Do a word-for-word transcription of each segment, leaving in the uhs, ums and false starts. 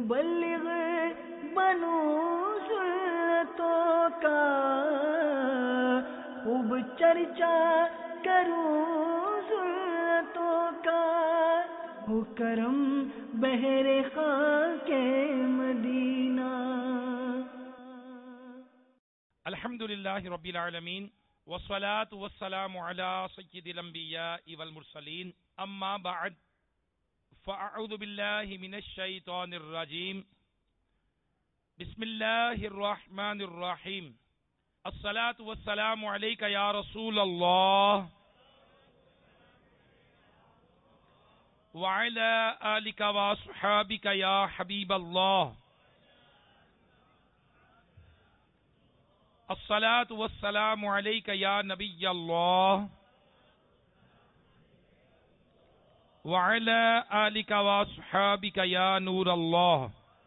مبلغ بنوں سنتوں کا، خوب چرچا کروں سنتوں کا، ہو کرم بہر خاک مدینہ۔ الحمدللہ رب العالمین، والصلاة والسلام علی سید الانبیاء والمرسلین، اما بعد فاعوذ باللہ من الشیطان الرجیم، بسم اللہ الرحمن الرحیم، الصلاة والسلام علیک یا رسول اللہ وعلی آلک واصحابک یا حبیب اللہ، الصلاة والسلام علیک یا نبی اللہ وعلی آلک واصحابک یا نور اللہ۔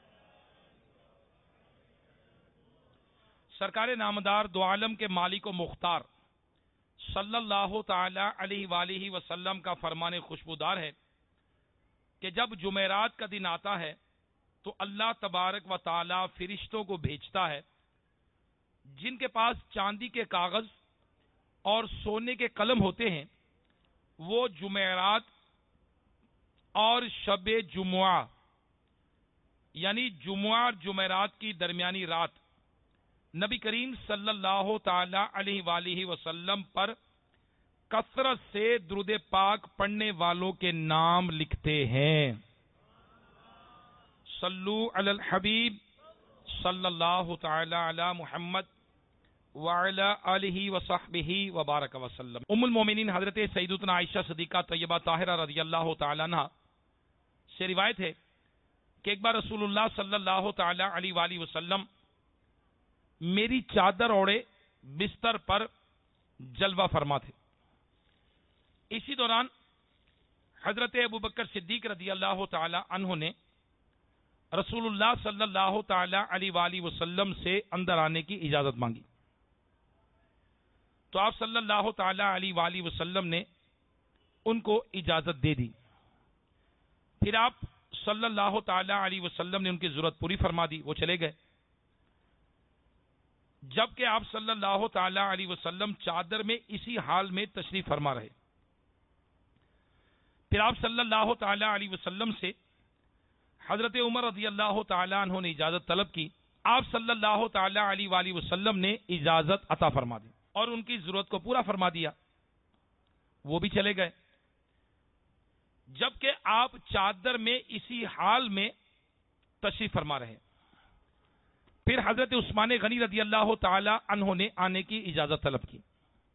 سرکار نامدار دو عالم کے مالک و مختار صلی اللہ تعالی علیہ وآلہ وسلم کا فرمان خوشبودار ہے کہ جب جمعرات کا دن آتا ہے تو اللہ تبارک و تعالی فرشتوں کو بھیجتا ہے جن کے پاس چاندی کے کاغذ اور سونے کے قلم ہوتے ہیں، وہ جمعرات اور شب جمعہ یعنی جمعہ اور جمعرات کی درمیانی رات نبی کریم صلی اللہ تعالی علیہ وآلہ وسلم پر کثرت سے درود پاک پڑھنے والوں کے نام لکھتے ہیں۔ صلو علی الحبیب صلی اللہ تعالی علی محمد وعلی آلہ وصحبہ وبارک وسلم۔ ام المومنین حضرت سیدتنا عائشہ صدیقہ طیبہ طاہرہ رضی اللہ تعالی عنہ سے روایت ہے کہ ایک بار رسول اللہ صلی اللہ تعالی علیہ وآلہ وسلم میری چادر اوڑے بستر پر جلوہ فرما تھے۔ اسی دوران حضرت ابوبکر صدیق رضی اللہ تعالی عنہ نے رسول اللہ صلی اللہ تعالی علیہ وآلہ وسلم سے اندر آنے کی اجازت مانگی، تو آپ صلی اللہ تعالی علیہ وآلہ وسلم نے ان کو اجازت دے دی۔ پھر آپ صلی اللہ تعالی علیہ وسلم نے ان کی ضرورت پوری فرما دی، وہ چلے گئے۔ جبکہ آپ صلی اللہ تعالی علیہ وسلم چادر میں اسی حال میں تشریف فرما رہے، پھر آپ صلی اللہ تعالی علیہ وسلم سے حضرت عمر رضی اللہ تعالی عنہ نے اجازت طلب کی، آپ صلی اللہ تعالی علیہ وآلہ وسلم نے اجازت عطا فرما دی اور ان کی ضرورت کو پورا فرما دیا، وہ بھی چلے گئے۔ جبکہ آپ چادر میں اسی حال میں تشریف فرما رہے، پھر حضرت عثمان غنی رضی اللہ تعالی عنہ نے آنے کی اجازت طلب کی،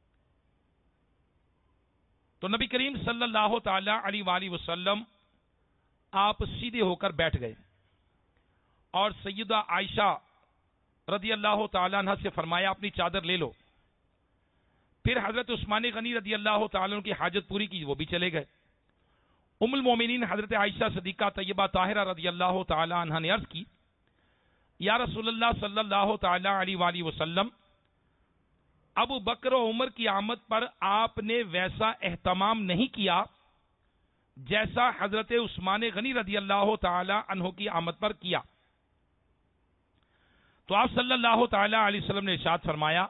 تو نبی کریم صلی اللہ تعالی علیہ وآلہ وسلم آپ سیدھے ہو کر بیٹھ گئے اور سیدہ عائشہ رضی اللہ تعالی عنہ سے فرمایا اپنی چادر لے لو۔ پھر حضرت عثمان غنی رضی اللہ تعالی عنہ کی حاجت پوری کی، وہ بھی چلے گئے۔ ام المومنین حضرت عائشہ صدیقہ طیبہ طاہرہ رضی اللہ تعالی عنہ نے عرض کی، یا رسول اللہ صلی اللہ تعالی علیہ وآلہ وسلم، ابو بکر و عمر کی آمد پر آپ نے ویسا اہتمام نہیں کیا جیسا حضرت عثمان غنی رضی اللہ تعالی عنہ کی آمد پر کیا۔ تو آپ صلی اللہ تعالی علیہ وسلم نے ارشاد فرمایا،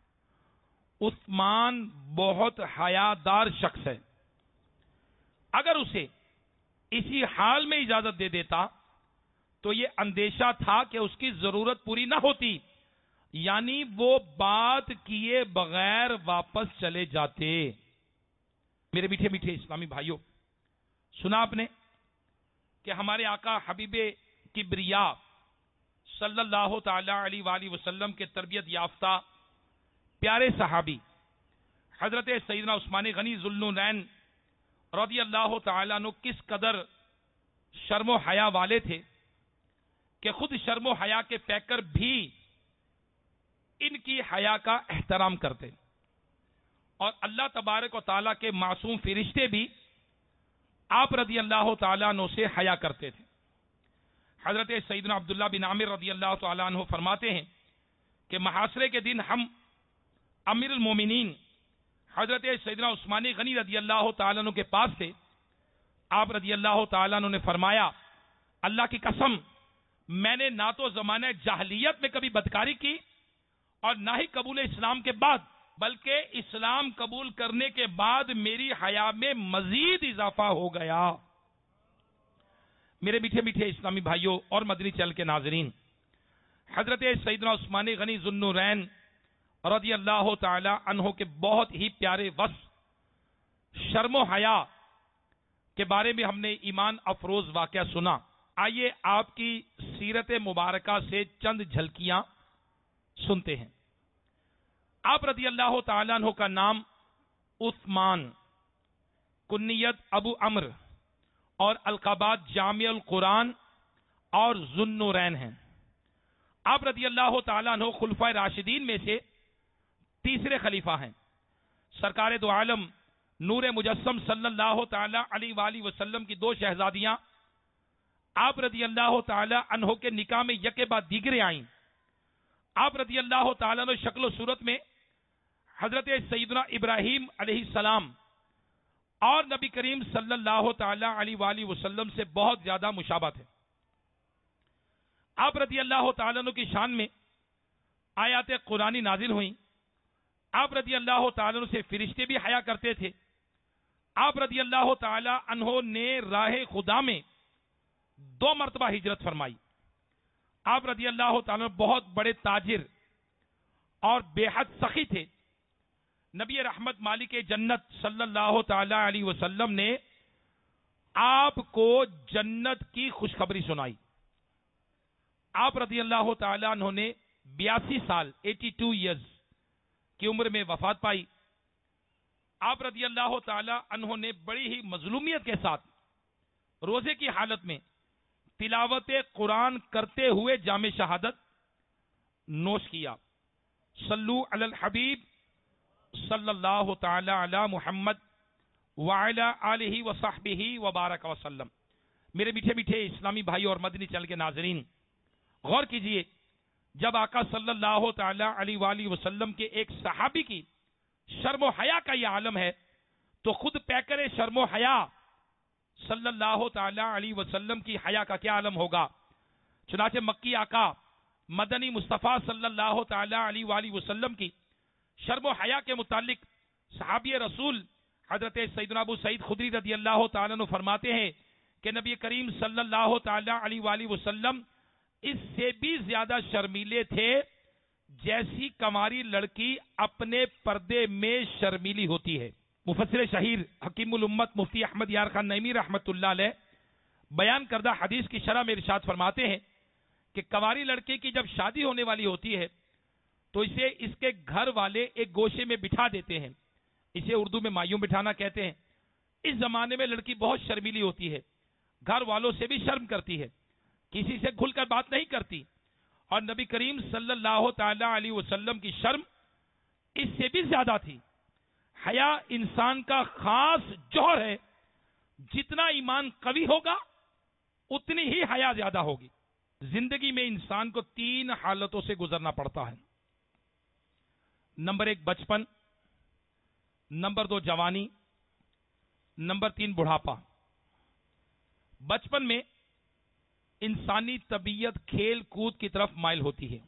عثمان بہت حیادار شخص ہے، اگر اسے اسی حال میں اجازت دے دیتا تو یہ اندیشہ تھا کہ اس کی ضرورت پوری نہ ہوتی، یعنی وہ بات کیے بغیر واپس چلے جاتے۔ میرے میٹھے میٹھے اسلامی بھائیوں، سنا آپ نے کہ ہمارے آقا حبیب کبریا صلی اللہ تعالی علیہ وآلہ وسلم کے تربیت یافتہ پیارے صحابی حضرت سیدنا عثمان غنی ذوالنورین رضی اللہ تعالیٰ عنہ کس قدر شرم و حیا والے تھے کہ خود شرم و حیا کے پیکر بھی ان کی حیا کا احترام کرتے، اور اللہ تبارک و تعالیٰ کے معصوم فرشتے بھی آپ رضی اللہ تعالیٰ عنہ سے حیا کرتے تھے۔ حضرت سیدنا عبداللہ بن عامر رضی اللہ تعالیٰ عنہ فرماتے ہیں کہ محاصرے کے دن ہم امیر المومنین حضرت سیدنا عثمان غنی رضی اللہ تعالیٰ عنہ کے پاس تھے۔ آپ رضی اللہ تعالیٰ عنہ نے فرمایا، اللہ کی قسم میں نے نہ تو زمانہ جاہلیت میں کبھی بدکاری کی اور نہ ہی قبول اسلام کے بعد، بلکہ اسلام قبول کرنے کے بعد میری حیا میں مزید اضافہ ہو گیا۔ میرے میٹھے میٹھے اسلامی بھائیوں اور مدنی چینل کے ناظرین، حضرت سیدنا عثمان غنی ذو النورین رضی اللہ تعالی عنہ کے بہت ہی پیارے وصف شرم و حیا کے بارے میں ہم نے ایمان افروز واقعہ سنا۔ آئیے آپ کی سیرت مبارکہ سے چند جھلکیاں سنتے ہیں۔ آپ رضی اللہ تعالیٰ عنہ کا نام عثمان، کنیت ابو عمرو اور القابات جامع القرآن اور ذو النورین ہیں۔ آپ رضی اللہ تعالیٰ عنہ خلفائے راشدین میں سے تیسرے خلیفہ ہیں۔ سرکار دو عالم نور مجسم صلی اللہ تعالی علیہ وآلہ وسلم کی دو شہزادیاں آپ رضی اللہ تعالی عنہ کے نکاح میں یکے بعد دیگرے آئیں۔ آپ رضی اللہ تعالیٰ عنہ شکل و صورت میں حضرت سیدنا ابراہیم علیہ السلام اور نبی کریم صلی اللہ تعالی علیہ وآلہ وسلم سے بہت زیادہ مشابہت ہے۔ آپ رضی اللہ تعالیٰ عنہ کی شان میں آیات قرآنی نازل ہوئیں۔ آپ رضی اللہ تعالیٰ عنہ سے فرشتے بھی حیا کرتے تھے۔ آپ رضی اللہ تعالی عنہ نے راہ خدا میں دو مرتبہ ہجرت فرمائی۔ آپ رضی اللہ تعالیٰ عنہ بہت بڑے تاجر اور بے حد سخی تھے۔ نبی رحمت مالک جنت صلی اللہ تعالی علیہ وسلم نے آپ کو جنت کی خوشخبری سنائی۔ آپ رضی اللہ تعالی عنہ نے بیاسی سال ایٹی ٹو ایئرز کی عمر میں وفات پائی۔ آپ رضی اللہ تعالی عنہ نے بڑی ہی مظلومیت کے ساتھ روزے کی حالت میں تلاوت قرآن کرتے ہوئے جام شہادت نوش کیا۔ صلو علی الحبیب صلی اللہ تعالی علی محمد وعلی آلہ وصحبہ وبارک وسلم۔ میرے میٹھے میٹھے اسلامی بھائی اور مدنی چینل کے ناظرین، غور کیجئے، جب آقا صلی اللہ تعالی علیہ وآلہ وسلم کے ایک صحابی کی شرم و حیا کا یہ عالم ہے، تو خود پیکر شرم و حیا صلی اللہ تعالی علیہ وسلم کی حیا کا کیا عالم ہوگا۔ چنانچہ مکی آقا مدنی مصطفیٰ صلی اللہ تعالی علیہ وآلہ وسلم کی شرم و حیا کے متعلق صحابی رسول حضرت سیدنا ابو سعید خدری رضی اللہ تعالیٰ عنہ فرماتے ہیں کہ نبی کریم صلی اللہ تعالی علیہ وآلہ وسلم اس سے بھی زیادہ شرمیلے تھے جیسی کماری لڑکی اپنے پردے میں شرمیلی ہوتی ہے۔ مفسر شہیر حکیم الامت مفتی احمد یار خان نعیمی رحمت اللہ علیہ بیان کردہ حدیث کی شرح میں ارشاد فرماتے ہیں کہ کنواری لڑکے کی جب شادی ہونے والی ہوتی ہے تو اسے اس کے گھر والے ایک گوشے میں بٹھا دیتے ہیں۔ اسے اردو میں مایوں بٹھانا کہتے ہیں۔ اس زمانے میں لڑکی بہت شرمیلی ہوتی ہے، گھر والوں سے بھی شرم کرتی ہے، کسی سے کھل کر بات نہیں کرتی، اور نبی کریم صلی اللہ تعالی علیہ وسلم کی شرم اس سے بھی زیادہ تھی۔ حیا انسان کا خاص جوہر ہے، جتنا ایمان قوی ہوگا اتنی ہی حیا زیادہ ہوگی۔ زندگی میں انسان کو تین حالتوں سے گزرنا پڑتا ہے۔ نمبر ایک بچپن، نمبر دو جوانی، نمبر تین بڑھاپا۔ بچپن میں انسانی طبیعت کھیل کود کی طرف مائل ہوتی ہے۔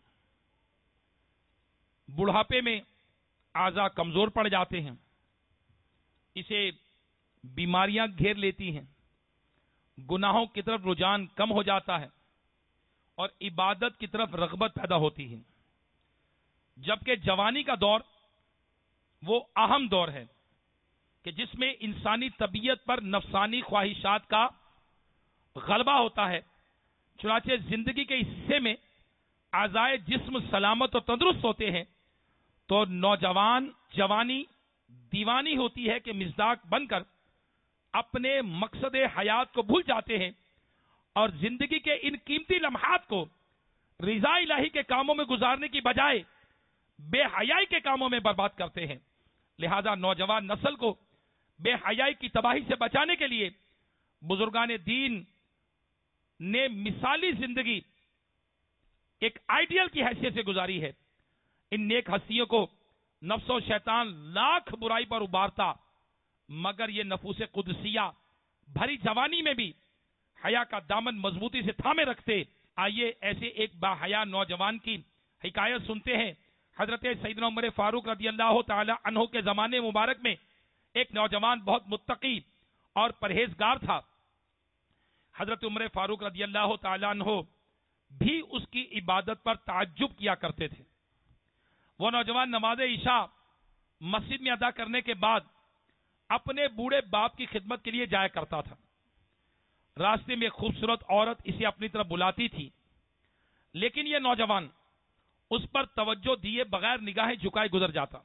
بڑھاپے میں اعضاء کمزور پڑ جاتے ہیں، اسے بیماریاں گھیر لیتی ہیں، گناہوں کی طرف رجحان کم ہو جاتا ہے اور عبادت کی طرف رغبت پیدا ہوتی ہے۔ جبکہ جوانی کا دور وہ اہم دور ہے کہ جس میں انسانی طبیعت پر نفسانی خواہشات کا غلبہ ہوتا ہے۔ چنانچہ زندگی کے حصے میں اعضائے جسم سلامت اور تندرست ہوتے ہیں تو نوجوان جوانی دیوانی ہوتی ہے کہ مزداق بن کر اپنے مقصد حیات کو بھول جاتے ہیں اور زندگی کے ان قیمتی لمحات کو رضا الہی کے کاموں میں گزارنے کی بجائے بے حیائی کے کاموں میں برباد کرتے ہیں۔ لہذا نوجوان نسل کو بے حیائی کی تباہی سے بچانے کے لیے بزرگان دین نے مثالی زندگی ایک آئیڈیل کی حیثیت سے گزاری ہے۔ ان نیک ہستیوں کو نفس و شیطان لاکھ برائی پر ابارتا، مگر یہ نفوس قدسیہ بھری جوانی میں بھی حیا کا دامن مضبوطی سے تھامے رکھتے آئیے ایسے ایک باحیا نوجوان کی حکایت سنتے ہیں۔ حضرت سیدنا عمر فاروق رضی اللہ تعالی عنہ کے زمانے مبارک میں ایک نوجوان بہت متقی اور پرہیزگار تھا۔ حضرت عمر فاروق رضی اللہ تعالی عنہ بھی اس کی عبادت پر تعجب کیا کرتے تھے۔ وہ نوجوان نماز عشاء مسجد میں ادا کرنے کے بعد اپنے بوڑھے باپ کی خدمت کے لیے جایا کرتا تھا۔ راستے میں ایک خوبصورت عورت اسے اپنی طرف بلاتی تھی، لیکن یہ نوجوان اس پر توجہ دیے بغیر نگاہیں جھکائے گزر جاتا۔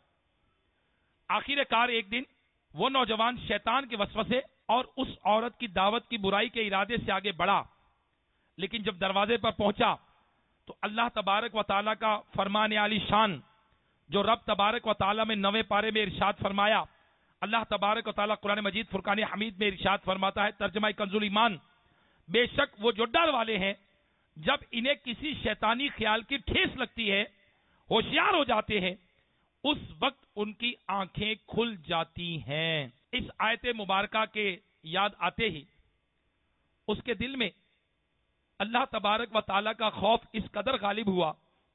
آخر کار ایک دن وہ نوجوان شیطان کے وسوسے اور اس عورت کی دعوت کی برائی کے ارادے سے آگے بڑھا، لیکن جب دروازے پر پہنچا تو اللہ تبارک و تعالیٰ کا فرمان عالی شان جو رب تبارک و تعالیٰ میں نویں پارے میں ارشاد فرمایا، اللہ تبارک و تعالیٰ قرآن مجید فرقان حمید میں ارشاد فرماتا ہے، ترجمہ کنز الایمان، بے شک وہ جو ڈر والے ہیں جب انہیں کسی شیطانی خیال کی ٹھیس لگتی ہے ہوشیار ہو جاتے ہیں، اس وقت ان کی آنکھیں کھل جاتی ہیں۔ اس آیت مبارکہ کے یاد آتے ہی اس کے دل میں اللہ تبارک و تعالیٰ کا خوف اس قدر غالب ہوا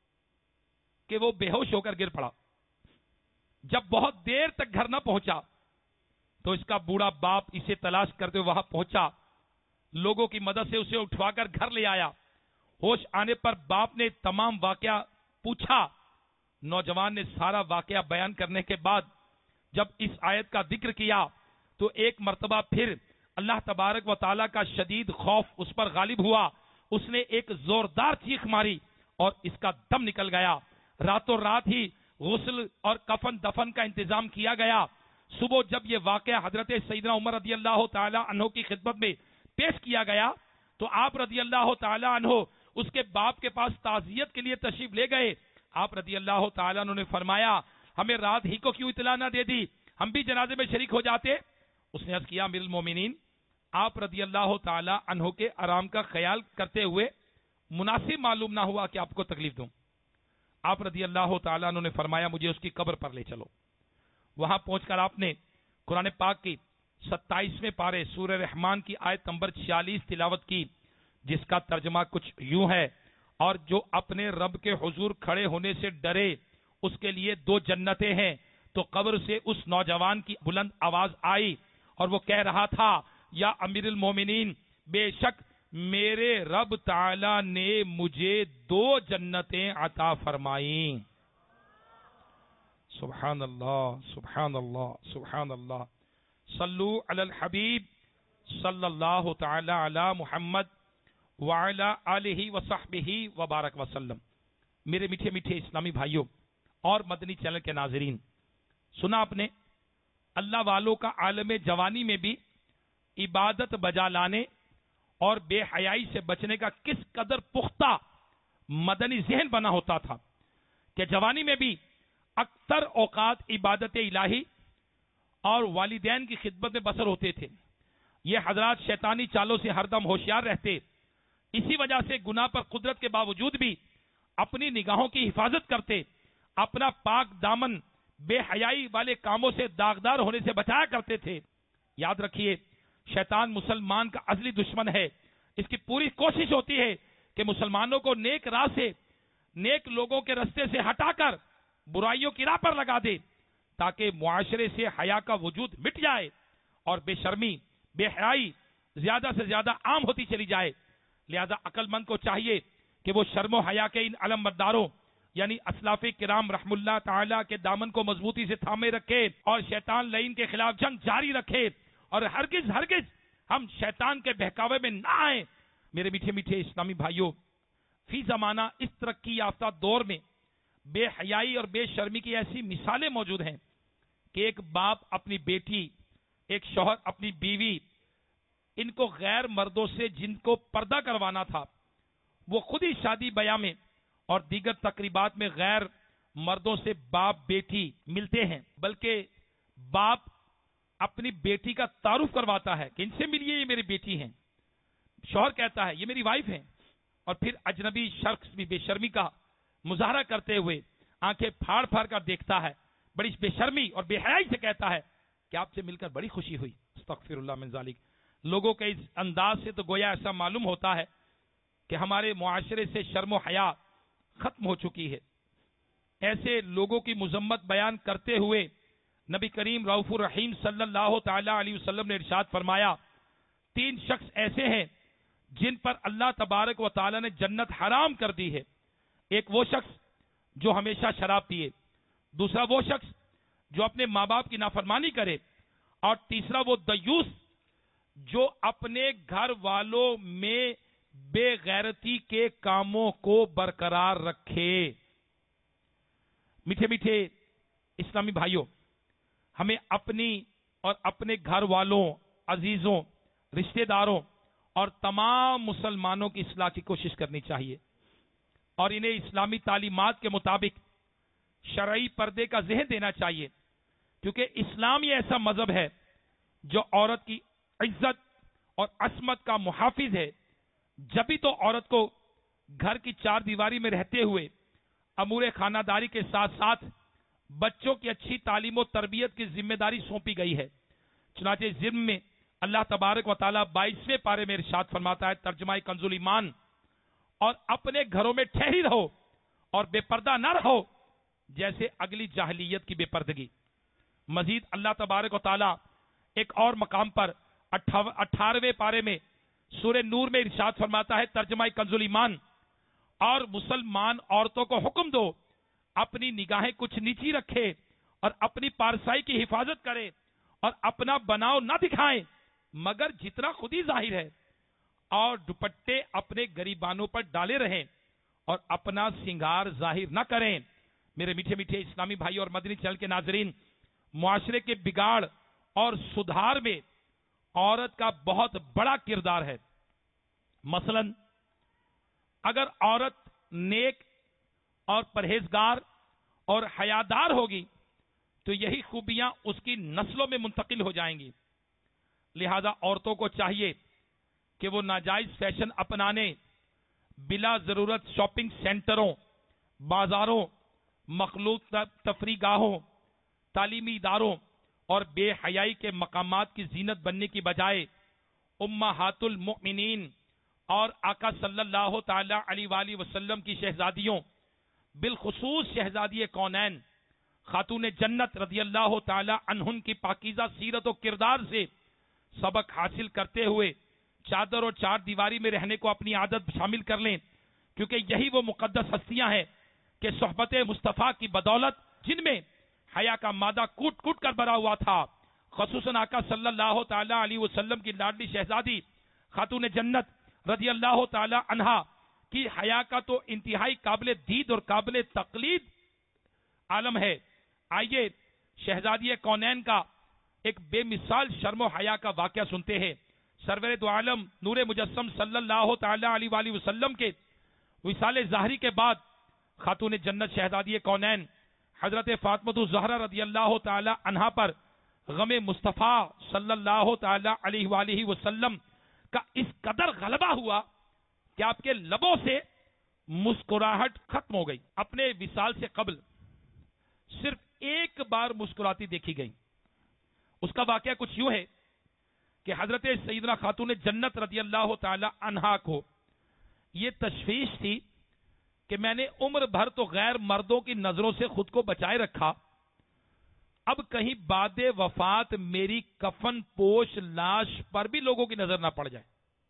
کہ وہ بے ہوش ہو کر گر پڑا۔ جب بہت دیر تک گھر نہ پہنچا تو اس کا بوڑھا باپ اسے تلاش کرتے وہاں پہنچا، لوگوں کی مدد سے اسے اٹھوا کر گھر لے آیا۔ ہوش آنے پر باپ نے تمام واقعہ پوچھا۔ نوجوان نے سارا واقعہ بیان کرنے کے بعد جب اس آیت کا ذکر کیا تو ایک مرتبہ پھر اللہ تبارک و تعالیٰ کا شدید خوف اس پر غالب ہوا۔ اس نے ایک زوردار چیخ ماری اور اس کا دم نکل گیا۔ راتوں رات ہی غسل اور کفن دفن کا انتظام کیا گیا۔ صبح جب یہ واقعہ حضرت سیدنا عمر رضی اللہ تعالی عنہ کی خدمت میں پیش کیا گیا تو آپ رضی اللہ تعالی عنہ اس کے باپ کے پاس تعزیت کے لیے تشریف لے گئے۔ آپ رضی اللہ تعالی عنہ نے فرمایا، ہمیں رات ہی کو کیوں اطلاع نہ دے دی، ہم بھی جنازے میں شریک ہو جاتے۔ اس نے عرض کیا، امیر المومنین، آپ رضی اللہ تعالی عنہ کے آرام کا خیال کرتے ہوئے مناسب معلوم نہ ہوا کہ آپ کو تکلیف دوں۔ آپ رضی اللہ تعالیٰ عنہ نے فرمایا، مجھے اس کی قبر پر لے چلو۔ وہاں پہنچ کر آپ نے قرآن پاک کی ستائیسویں پارے سورہ رحمان کی آیت نمبر چھیالیس تلاوت کی، جس کا ترجمہ کچھ یوں ہے، اور جو اپنے رب کے حضور کھڑے ہونے سے ڈرے اس کے لیے دو جنتیں ہیں۔ تو قبر سے اس نوجوان کی بلند آواز آئی اور وہ کہہ رہا تھا، یا امیر المومنین، بے شک میرے رب تعالی نے مجھے دو جنتیں عطا فرمائیں۔ سبحان اللہ، سبحان اللہ، سبحان اللہ۔ صلو علی الحبیب صلی اللہ تعالی علی محمد وعلی آلہ وصحبہ وبارک وسلم۔ میرے میٹھے میٹھے اسلامی بھائیوں اور مدنی چینل کے ناظرین، سنا آپ نے اللہ والوں کا عالم جوانی میں بھی عبادت بجا لانے اور بے حیائی سے بچنے کا کس قدر پختہ مدنی ذہن بنا ہوتا تھا کہ جوانی میں بھی اکثر اوقات عبادت الہی اور والدین کی خدمت میں بسر ہوتے تھے۔ یہ حضرات شیطانی چالوں سے ہر دم ہوشیار رہتے، اسی وجہ سے گناہ پر قدرت کے باوجود بھی اپنی نگاہوں کی حفاظت کرتے، اپنا پاک دامن بے حیائی والے کاموں سے داغدار ہونے سے بچایا کرتے تھے۔ یاد رکھیے، شیطان مسلمان کا ازلی دشمن ہے۔ اس کی پوری کوشش ہوتی ہے کہ مسلمانوں کو نیک راہ سے، نیک لوگوں کے رستے سے ہٹا کر برائیوں کی راہ پر لگا دے، تاکہ معاشرے سے حیا کا وجود مٹ جائے اور بے شرمی، بے حیائی زیادہ سے زیادہ عام ہوتی چلی جائے۔ لہذا عقل مند کو چاہیے کہ وہ شرم و حیا کے ان علم برداروں یعنی اسلاف کرام رحم اللہ تعالی کے دامن کو مضبوطی سے تھامے رکھے اور شیطان لعین کے خلاف جنگ جاری رکھے، اور ہرگز ہرگز ہم شیطان کے بہکاوے میں نہ آئیں۔ میرے میٹھے میٹھے اسلامی بھائیوں، فی زمانہ اس ترقی یافتہ دور میں بے حیائی اور بے شرمی کی ایسی مثالیں موجود ہیں کہ ایک باپ اپنی بیٹی، ایک شوہر اپنی بیوی، ان کو غیر مردوں سے جن کو پردہ کروانا تھا، وہ خود ہی شادی بیاہ میں اور دیگر تقریبات میں غیر مردوں سے باپ بیٹی ملتے ہیں، بلکہ باپ اپنی بیٹی کا تعارف کرواتا ہے کہ ان سے ملیے، یہ میری بیٹی ہیں۔ شوہر کہتا ہے یہ میری وائف ہیں، اور پھر اجنبی شخص بھی بے شرمی کا مظاہرہ کرتے ہوئے آنکھیں پھاڑ پھاڑ کر دیکھتا ہے، بڑی بے شرمی اور بے حیائی سے کہتا ہے کہ آپ سے مل کر بڑی خوشی ہوئی۔ استغفر اللہ من ذالک۔ لوگوں کے اس انداز سے تو گویا ایسا معلوم ہوتا ہے کہ ہمارے معاشرے سے شرم و حیا ختم ہو چکی ہے۔ ایسے لوگوں کی مذمت بیان کرتے ہوئے نبی کریم رؤوف الرحیم صلی اللہ تعالی علیہ وسلم نے ارشاد فرمایا، تین شخص ایسے ہیں جن پر اللہ تبارک و تعالی نے جنت حرام کر دی ہے۔ ایک وہ شخص جو ہمیشہ شراب پیے، دوسرا وہ شخص جو اپنے ماں باپ کی نافرمانی کرے، اور تیسرا وہ دیوس جو اپنے گھر والوں میں بے غیرتی کے کاموں کو برقرار رکھے۔ میٹھے میٹھے اسلامی بھائیوں، ہمیں اپنی اور اپنے گھر والوں، عزیزوں، رشتہ داروں اور تمام مسلمانوں کی اصلاح کی کوشش کرنی چاہیے، اور انہیں اسلامی تعلیمات کے مطابق شرعی پردے کا ذہن دینا چاہیے، کیونکہ اسلام یہ ایسا مذہب ہے جو عورت کی عزت اور عصمت کا محافظ ہے۔ جبھی تو عورت کو گھر کی چار دیواری میں رہتے ہوئے امور خانہ داری کے ساتھ ساتھ بچوں کی اچھی تعلیم و تربیت کی ذمہ داری سونپی گئی ہے۔ چنانچہ ضمن میں اللہ تبارک و تعالیٰ بائیسویں پارے میں ارشاد فرماتا ہے، ترجمہ کنز ایمان، اور اپنے گھروں میں ٹھہری رہو اور بے پردہ نہ رہو جیسے اگلی جاہلیت کی بے پردگی۔ مزید اللہ تبارک و تعالیٰ ایک اور مقام پر اٹھارہویں پارے میں سورہ نور میں ارشاد فرماتا ہے، ترجمہ کنز ایمان، اور مسلمان عورتوں کو حکم دو اپنی نگاہیں کچھ نیچی رکھے اور اپنی پارسائی کی حفاظت کرے اور اپنا بناؤ نہ دکھائیں مگر جتنا خود ہی ظاہر ہے، اور دوپٹے اپنے گریبانوں پر ڈالے رہیں اور اپنا سنگار ظاہر نہ کریں۔ میرے میٹھے میٹھے اسلامی بھائی اور مدنی چینل کے ناظرین، معاشرے کے بگاڑ اور سدھار میں عورت کا بہت بڑا کردار ہے۔ مثلا اگر عورت نیک اور پرہیزگار اور حیادار ہوگی تو یہی خوبیاں اس کی نسلوں میں منتقل ہو جائیں گی۔ لہذا عورتوں کو چاہیے کہ وہ ناجائز فیشن اپنانے، بلا ضرورت شاپنگ سینٹروں، بازاروں، مخلوط تفریح گاہوں، تعلیمی اداروں اور بے حیائی کے مقامات کی زینت بننے کی بجائے امہات المؤمنین اور آقا صلی اللہ تعالی علیہ وآلہ وسلم کی شہزادیوں، بالخصوص شہزادی کونین خاتون جنت رضی اللہ تعالی عنہن کی پاکیزہ سیرت و کردار سے سبق حاصل کرتے ہوئے چادر اور چار دیواری میں رہنے کو اپنی عادت شامل کر لیں، کیونکہ یہی وہ مقدس ہستیاں ہیں کہ صحبت مصطفیٰ کی بدولت جن میں حیا کا مادہ کوٹ کوٹ کر بھرا ہوا تھا، خصوصاً آقا صلی اللہ تعالی علیہ وسلم کی لاڈلی شہزادی خاتون جنت رضی اللہ تعالی عنہا کی حیا کا تو انتہائی قابل دید اور قابل تقلید عالم ہے۔ آئیے شہزادی کونین کا ایک بے مثال شرم و حیا کا واقعہ سنتے ہیں۔ سرور دو عالم نور مجسم صلی اللہ تعالی علیہ وآلہ وسلم کے وصال ظاہری کے بعد خاتون جنت شہزادی کونین حضرت فاطمہ الزہرا رضی اللہ تعالی عنہا پر غم مصطفیٰ صلی اللہ تعالی علیہ وآلہ وسلم کا اس قدر غلبہ ہوا کہ آپ کے لبوں سے مسکراہٹ ختم ہو گئی۔ اپنے وصال سے قبل صرف ایک بار مسکراتی دیکھی گئی۔ اس کا واقعہ کچھ یوں ہے کہ حضرت سیدنا خاتون جنت رضی اللہ تعالی عنہا کو یہ تشویش تھی کہ میں نے عمر بھر تو غیر مردوں کی نظروں سے خود کو بچائے رکھا، اب کہیں بعد وفات میری کفن پوش لاش پر بھی لوگوں کی نظر نہ پڑ جائے۔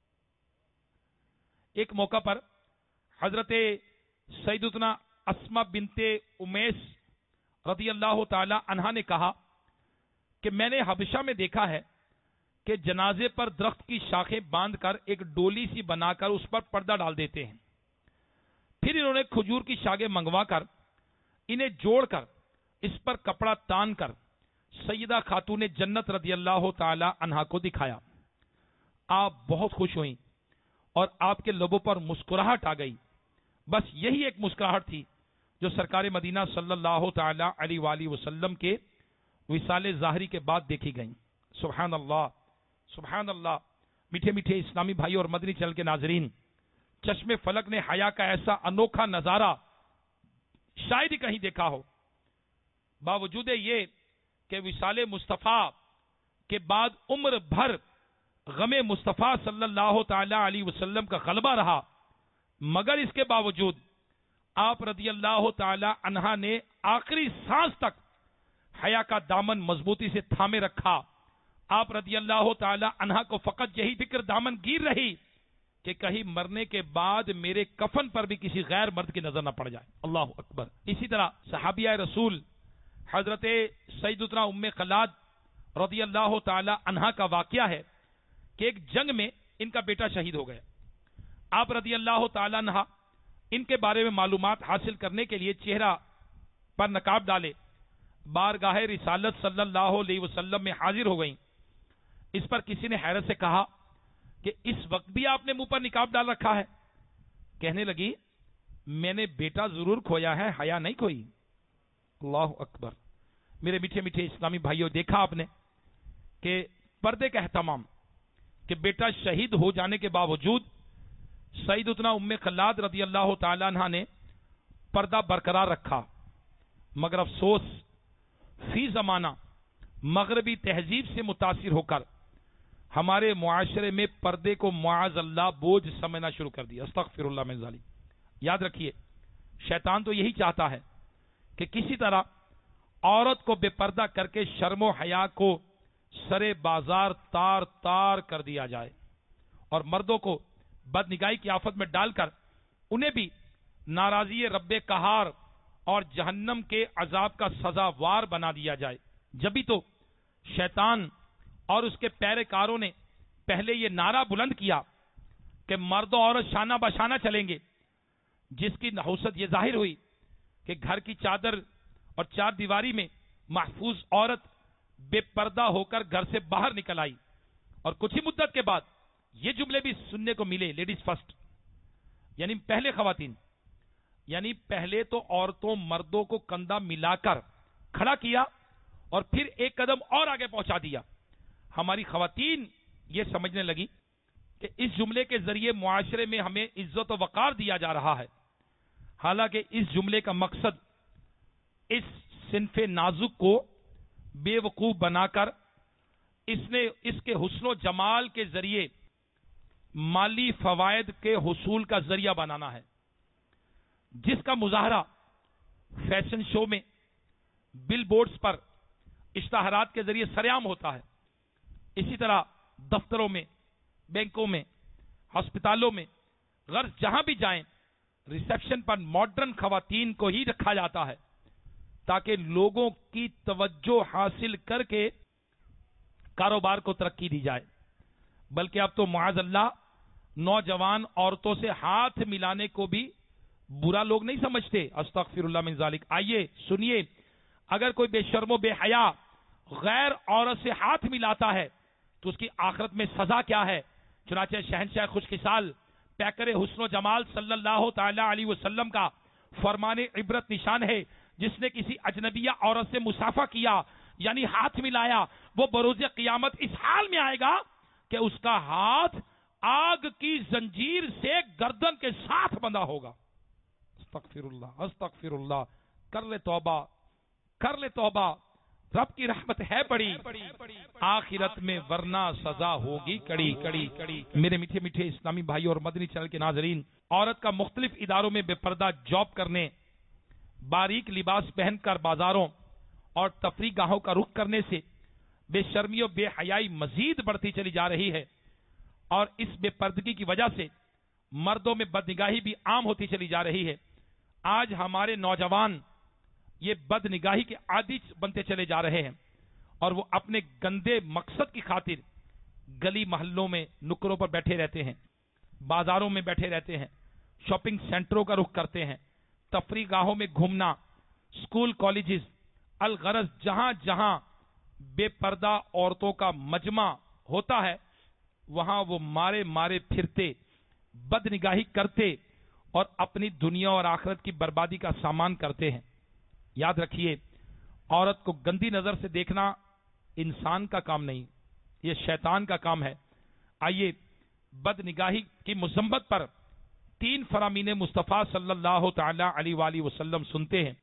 ایک موقع پر حضرت سیدتنا اسما بنت امیس رضی اللہ تعالی عنہا نے کہا کہ میں نے حبشہ میں دیکھا ہے کہ جنازے پر درخت کی شاخیں باندھ کر ایک ڈولی سی بنا کر اس پر پردہ ڈال دیتے ہیں، پھر انہوں نے کھجور کی شاخیں منگوا کر انہیں جوڑ کر اس پر کپڑا تان کر سیدہ خاتون جنت رضی اللہ تعالی عنہا کو دکھایا۔ آپ بہت خوش ہوئیں اور آپ کے لبوں پر مسکراہٹ آ گئی۔ بس یہی ایک مسکراہٹ تھی جو سرکار مدینہ صلی اللہ تعالی علیہ وآلہ وسلم کے وصال ظاہری کے بعد دیکھی گئیں۔ سبحان اللہ، سبحان اللہ۔ میٹھے میٹھے اسلامی بھائی اور مدنی چینل کے ناظرین، چشم فلک نے حیا کا ایسا انوکھا نظارہ شاید ہی کہیں دیکھا ہو۔ باوجود یہ کہ وصال مصطفیٰ کے بعد عمر بھر غم مصطفیٰ صلی اللہ تعالی علیہ وسلم کا غلبہ رہا، مگر اس کے باوجود آپ رضی اللہ تعالی عنہا نے آخری سانس تک حیا کا دامن مضبوطی سے تھامے رکھا. آپ رضی اللہ تعالی عنہا کو فقط یہی فکر دامن گیر رہی کہ کہیں مرنے کے بعد میرے کفن پر بھی کسی غیر مرد کی نظر نہ پڑ جائے. اللہ اکبر. اسی طرح صحابیہ رسول حضرت سیدتنا ام خلاد رضی اللہ تعالی عنہا کا واقعہ ہے کہ ایک جنگ میں ان کا بیٹا شہید ہو گیا. آپ رضی اللہ تعالی عنہ ان کے بارے میں معلومات حاصل کرنے کے لیے چہرہ پر نقاب ڈالے بارگاہ رسالت صلی اللہ علیہ وسلم میں حاضر ہو گئیں. اس پر کسی نے حیرت سے کہا کہ اس وقت بھی آپ نے منہ پر نقاب ڈال رکھا ہے؟ کہنے لگی میں نے بیٹا ضرور کھویا ہے، حیا نہیں کھوئی. اللہ اکبر. میرے میٹھے میٹھے اسلامی بھائیوں، دیکھا آپ نے کہ پردے کا اہتمام، کہ بیٹا شہید ہو جانے کے باوجود سیدتنا ام خلاد رضی اللہ تعالی عنہ نے پردہ برقرار رکھا. مگر افسوس، فی زمانہ مغربی تہذیب سے متاثر ہو کر ہمارے معاشرے میں پردے کو معاذ اللہ بوجھ سمجھنا شروع کر دیا. استغفر اللہ من ذالک. یاد رکھیے، شیطان تو یہی چاہتا ہے کہ کسی طرح عورت کو بے پردہ کر کے شرم و حیا کو سرے بازار تار تار کر دیا جائے، اور مردوں کو بد نگاہی کی آفت میں ڈال کر انہیں بھی ناراضی رب قہار اور جہنم کے عذاب کا سزاوار بنا دیا جائے. جبھی تو شیطان اور اس کے پیروکاروں نے پہلے یہ نعرہ بلند کیا کہ مرد و عورت شانہ بشانہ چلیں گے، جس کی نحوست یہ ظاہر ہوئی کہ گھر کی چادر اور چار دیواری میں محفوظ عورت بے پردہ ہو کر گھر سے باہر نکل آئی. اور کچھ ہی مدت کے بعد یہ جملے بھی سننے کو ملے، لیڈیز فرسٹ، یعنی پہلے خواتین، یعنی پہلے تو عورتوں مردوں کو کندھا ملا کر کھڑا کیا اور پھر ایک قدم اور آگے پہنچا دیا. ہماری خواتین یہ سمجھنے لگی کہ اس جملے کے ذریعے معاشرے میں ہمیں عزت و وقار دیا جا رہا ہے. حالانکہ اس جملے کا مقصد اس صنف نازک کو بے وقوف بنا کر اس نے اس کے حسن و جمال کے ذریعے مالی فوائد کے حصول کا ذریعہ بنانا ہے، جس کا مظاہرہ فیشن شو میں، بل بورڈز پر، اشتہارات کے ذریعے سرعام ہوتا ہے. اسی طرح دفتروں میں، بینکوں میں، ہسپتالوں میں، غرض جہاں بھی جائیں ریسیپشن پر ماڈرن خواتین کو ہی رکھا جاتا ہے تاکہ لوگوں کی توجہ حاصل کر کے کاروبار کو ترقی دی جائے. بلکہ اب تو معاذ اللہ نوجوان عورتوں سے ہاتھ ملانے کو بھی برا لوگ نہیں سمجھتے. استغفر اللہ من ذالک. آئیے سنیے، اگر کوئی بے شرم و بے حیا غیر عورت سے ہاتھ ملاتا ہے تو اس کی آخرت میں سزا کیا ہے؟ چنانچہ شہنشاہ خوش خصال پیکر حسن و جمال صلی اللہ تعالی علیہ وسلم کا فرمان عبرت نشان ہے، جس نے کسی اجنبیہ عورت سے مصافحہ کیا یعنی ہاتھ ملایا، وہ بروز قیامت اس حال میں آئے گا کہ اس کا ہاتھ آگ کی زنجیر سے گردن کے ساتھ بندھا ہوگا. استغفر اللہ استغفر اللہ. کر لے توبہ کر لے توبہ، رب کی رحمت ہے بڑی، آخرت میں ورنہ سزا ہوگی کڑی کڑی کڑی. میرے میٹھے میٹھے اسلامی بھائی اور مدنی چینل کے ناظرین، عورت کا مختلف اداروں میں بے پردہ جاب کرنے، باریک لباس پہن کر بازاروں اور تفریح گاہوں کا رخ کرنے سے بے شرمی و بے حیائی مزید بڑھتی چلی جا رہی ہے، اور اس بے پردگی کی وجہ سے مردوں میں بدنگاہی بھی عام ہوتی چلی جا رہی ہے. آج ہمارے نوجوان یہ بد نگاہی کے عادی بنتے چلے جا رہے ہیں، اور وہ اپنے گندے مقصد کی خاطر گلی محلوں میں نکروں پر بیٹھے رہتے ہیں، بازاروں میں بیٹھے رہتے ہیں، شاپنگ سینٹروں کا رخ کرتے ہیں، تفریح گاہوں میں گھومنا، اسکول کالجز، الغرض جہاں جہاں بے پردہ عورتوں کا مجمع ہوتا ہے وہاں وہ مارے مارے پھرتے، بد نگاہی کرتے اور اپنی دنیا اور آخرت کی بربادی کا سامان کرتے ہیں. یاد رکھیے، عورت کو گندی نظر سے دیکھنا انسان کا کام نہیں، یہ شیطان کا کام ہے. آئیے بد نگاہی کی مذمت پر تین فرامین مصطفیٰ صلی اللہ تعالی علیہ وآلہ وسلم سنتے ہیں.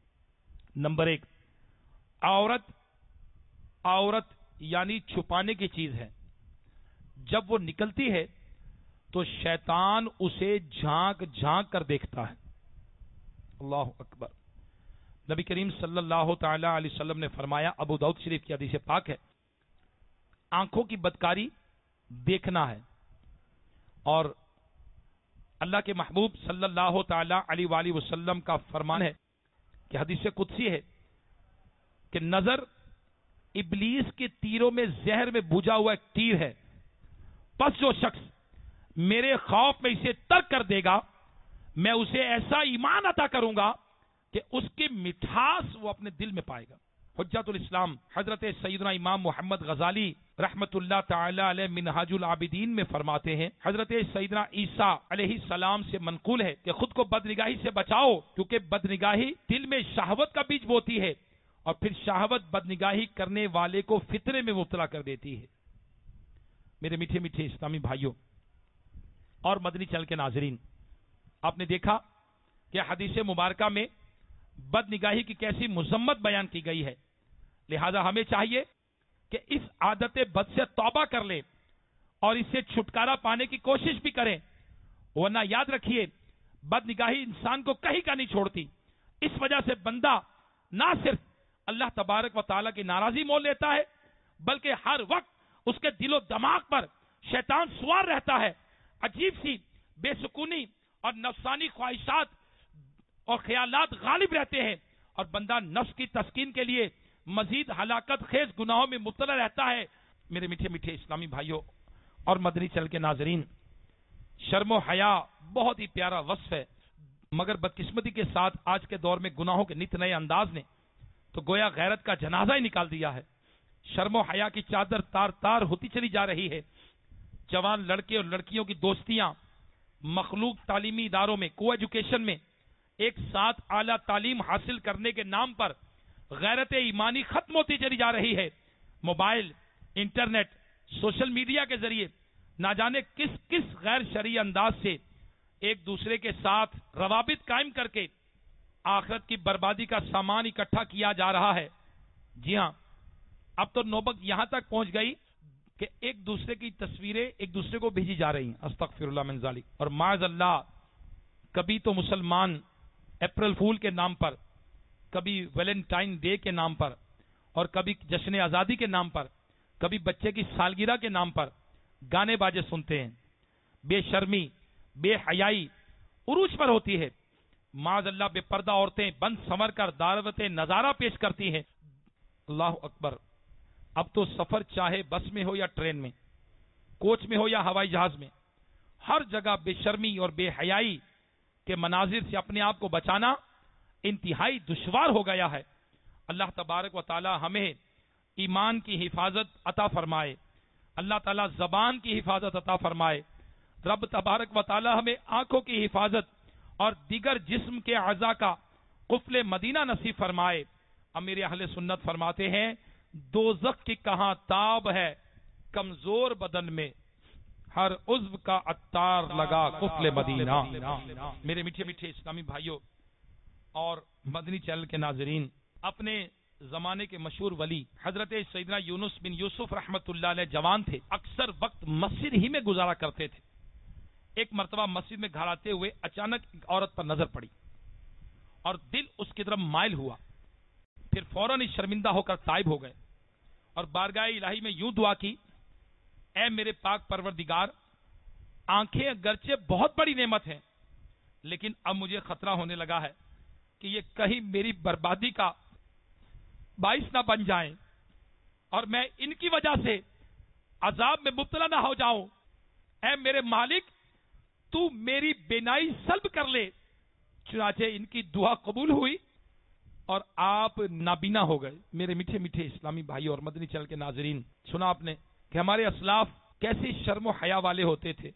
نمبر ایک، عورت عورت یعنی چھپانے کی چیز ہے. جب وہ نکلتی ہے تو شیطان اسے جھانک جھانک کر دیکھتا ہے. اللہ اکبر. نبی کریم صلی اللہ تعالی علیہ وسلم نے فرمایا، ابو داؤد شریف کی حدیث پاک ہے، آنکھوں کی بدکاری دیکھنا ہے. اور اللہ کے محبوب صلی اللہ تعالی علیہ وآلہ وسلم کا فرمان ہے کہ حدیث قدسی ہے کہ نظر ابلیس کے تیروں میں زہر میں بجھا ہوا ایک تیر ہے، پس جو شخص میرے خوف میں اسے ترک کر دے گا میں اسے ایسا ایمان عطا کروں گا کہ اس کی مٹھاس وہ اپنے دل میں پائے گا. حجت الاسلام حضرت سیدنا امام محمد غزالی رحمت اللہ تعالی علیہ منہاج العابدین میں فرماتے ہیں، حضرت سیدنا عیسیٰ علیہ السلام سے منقول ہے کہ خود کو بدنگاہی سے بچاؤ، کیونکہ بدنگاہی دل میں شہوت کا بیج بوتی ہے اور پھر شہوت بدنگاہی کرنے والے کو فطرے میں مبتلا کر دیتی ہے. میرے میٹھے میٹھے اسلامی بھائیوں اور مدنی چینل کے ناظرین، آپ نے دیکھا کہ حدیث مبارکہ میں بد نگاہی کی کیسی مذمت بیان کی گئی ہے. لہذا ہمیں چاہیے کہ اس عادت بد سے توبہ کر لیں اور اس سے چھٹکارا پانے کی کوشش بھی کریں، ورنہ یاد رکھیے بد نگاہی انسان کو کہیں کا نہیں چھوڑتی. اس وجہ سے بندہ نہ صرف اللہ تبارک و تعالیٰ کی ناراضی مول لیتا ہے بلکہ ہر وقت اس کے دل و دماغ پر شیطان سوار رہتا ہے. عجیب سی بے سکونی اور نفسانی خواہشات اور خیالات غالب رہتے ہیں اور بندہ نفس کی تسکین کے لیے مزید ہلاکت خیز گناہوں میں مبتلا رہتا ہے. میرے میٹھے میٹھے اسلامی بھائیوں اور مدنی چینل کے ناظرین، شرم و حیا بہت ہی پیارا وصف ہے، مگر بدقسمتی کے ساتھ آج کے دور میں گناہوں کے نت نئے انداز نے تو گویا غیرت کا جنازہ ہی نکال دیا ہے. شرم و حیا کی چادر تار تار ہوتی چلی جا رہی ہے. جوان لڑکے اور لڑکیوں کی دوستیاں مخلوق تعلیمی اداروں میں کو ایجوکیشن میں ایک ساتھ اعلیٰ تعلیم حاصل کرنے کے نام پر غیرت ایمانی ختم ہوتی چلی جا رہی ہے. موبائل، انٹرنیٹ، سوشل میڈیا کے ذریعے نہ جانے کس کس غیر شرعی انداز سے ایک دوسرے کے ساتھ روابط قائم کر کے آخرت کی بربادی کا سامان اکٹھا کیا جا رہا ہے. جی ہاں، اب تو نوبت یہاں تک پہنچ گئی کہ ایک دوسرے کی تصویریں ایک دوسرے کو بھیجی جا رہی ہیں. استغفر اللہ من ذالک. اور معاذ اللہ، کبھی تو مسلمان اپریل فول کے نام پر، کبھی ویلنٹائن ڈے کے نام پر، اور کبھی جشن آزادی کے نام پر، کبھی بچے کی سالگرہ کے نام پر گانے باجے سنتے ہیں. بے شرمی، بے حیائی عروج پر ہوتی ہے. معاذ اللہ بے پردہ عورتیں بند سنور کر دعوت نظارہ پیش کرتی ہیں. اللہ اکبر. اب تو سفر چاہے بس میں ہو یا ٹرین میں، کوچ میں ہو یا ہوائی جہاز میں، ہر جگہ بے شرمی اور بے حیائی کے مناظر سے اپنے آپ کو بچانا انتہائی دشوار ہو گیا ہے. اللہ تبارک و تعالی ہمیں ایمان کی حفاظت عطا فرمائے، اللہ تعالی زبان کی حفاظت عطا فرمائے. رب تبارک و تعالی ہمیں آنکھوں کی حفاظت اور دیگر جسم کے اعضاء کا قفل مدینہ نصیب فرمائے. امیر اہل سنت فرماتے ہیں، دوزخ کی کہاں تاب ہے کمزور بدن میں، ہر عضو کا عطار لگا قفل مدینہ. میرے میٹھے میٹھے اسلامی بھائیوں اور مدنی چینل کے ناظرین، اپنے زمانے کے مشہور ولی حضرت سیدنا یونس بن یوسف رحمت اللہ علیہ جوان تھے، اکثر وقت مسجد ہی میں گزارا کرتے تھے. ایک مرتبہ مسجد میں گھر آتے ہوئے اچانک ایک عورت پر نظر پڑی اور دل اس کی طرف مائل ہوا. پھر فوراً ہی شرمندہ ہو کر تائب ہو گئے اور بارگاہ الہی میں یوں دعا کی، اے میرے پاک پروردگار، آنکھیں اگرچہ بہت بڑی نعمت ہیں لیکن اب مجھے خطرہ ہونے لگا ہے کہ یہ کہیں میری بربادی کا باعث نہ بن جائیں اور میں ان کی وجہ سے عذاب میں مبتلا نہ ہو جاؤں. اے میرے مالک، تو میری بینائی سلب کر لے. چنانچہ ان کی دعا قبول ہوئی اور آپ نابینا ہو گئے. میرے میٹھے میٹھے اسلامی بھائی اور مدنی چینل کے ناظرین، سنا آپ نے کہ ہمارے اسلاف کیسی شرم و حیا والے ہوتے تھے.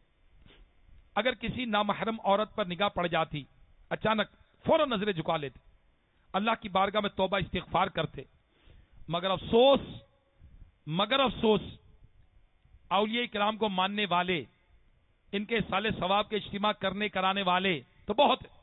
اگر کسی نامحرم عورت پر نگاہ پڑ جاتی اچانک فوراً نظریں جھکا لیتے، اللہ کی بارگاہ میں توبہ استغفار کرتے. مگر افسوس مگر افسوس اولیاء کرام کو ماننے والے، ان کے سال ثواب کے اجتماع کرنے کرانے والے تو بہت ہیں،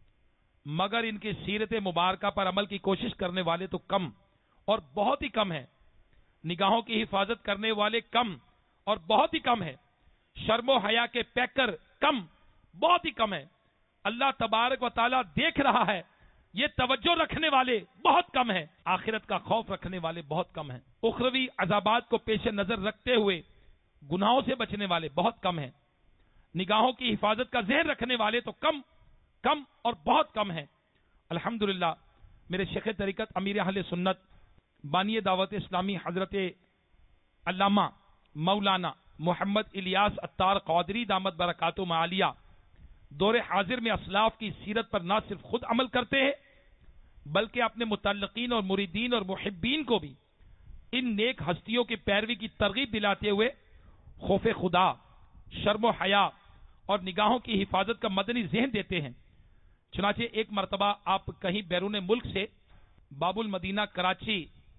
مگر ان کی سیرت مبارکہ پر عمل کی کوشش کرنے والے تو کم اور بہت ہی کم ہیں. نگاہوں کی حفاظت کرنے والے کم اور بہت ہی کم ہیں. शर्म व हया के पैकर कम, बहुत ही कम है। अल्लाह तबारक व ताला देख रहा है, ये तवज्जो रखने वाले बहुत कम हैं। आखिरत का खौफ रखने वाले बहुत कम हैं। उखरवी अजाबात को पेश नजर रखते हुए गुनाहों से बचने वाले बहुत कम हैं। निगाहों की हिफाजत का ज़हन रखने वाले तो कम कम और बहुत कम हैं। अल्हम्दुलिल्लाह, मेरे शेख तरीकत अमीर अहले सुन्नत बानी दावत इस्लामी हजरत अल्लामा मौलाना मोहम्मद इलियास अत्तार क़ादरी दामत बरकातुहु मालिया दौरे हाजिर में असलाफ की सीरत पर न सिर्फ खुद अमल करते हैं, बल्कि अपने मुतल्लिकीन और मुरीदीन और मुहिब्बीन को भी इन नेक हस्तियों की पैरवी की तरगीब दिलाते हुए खौफ खुदा, शर्म व हया और निगाहों की हिफाजत का मदनी ज़हन देते हैं। चुनाचे एक मरतबा आप कहीं बैरून मुल्क से बाबुल मदीना कराची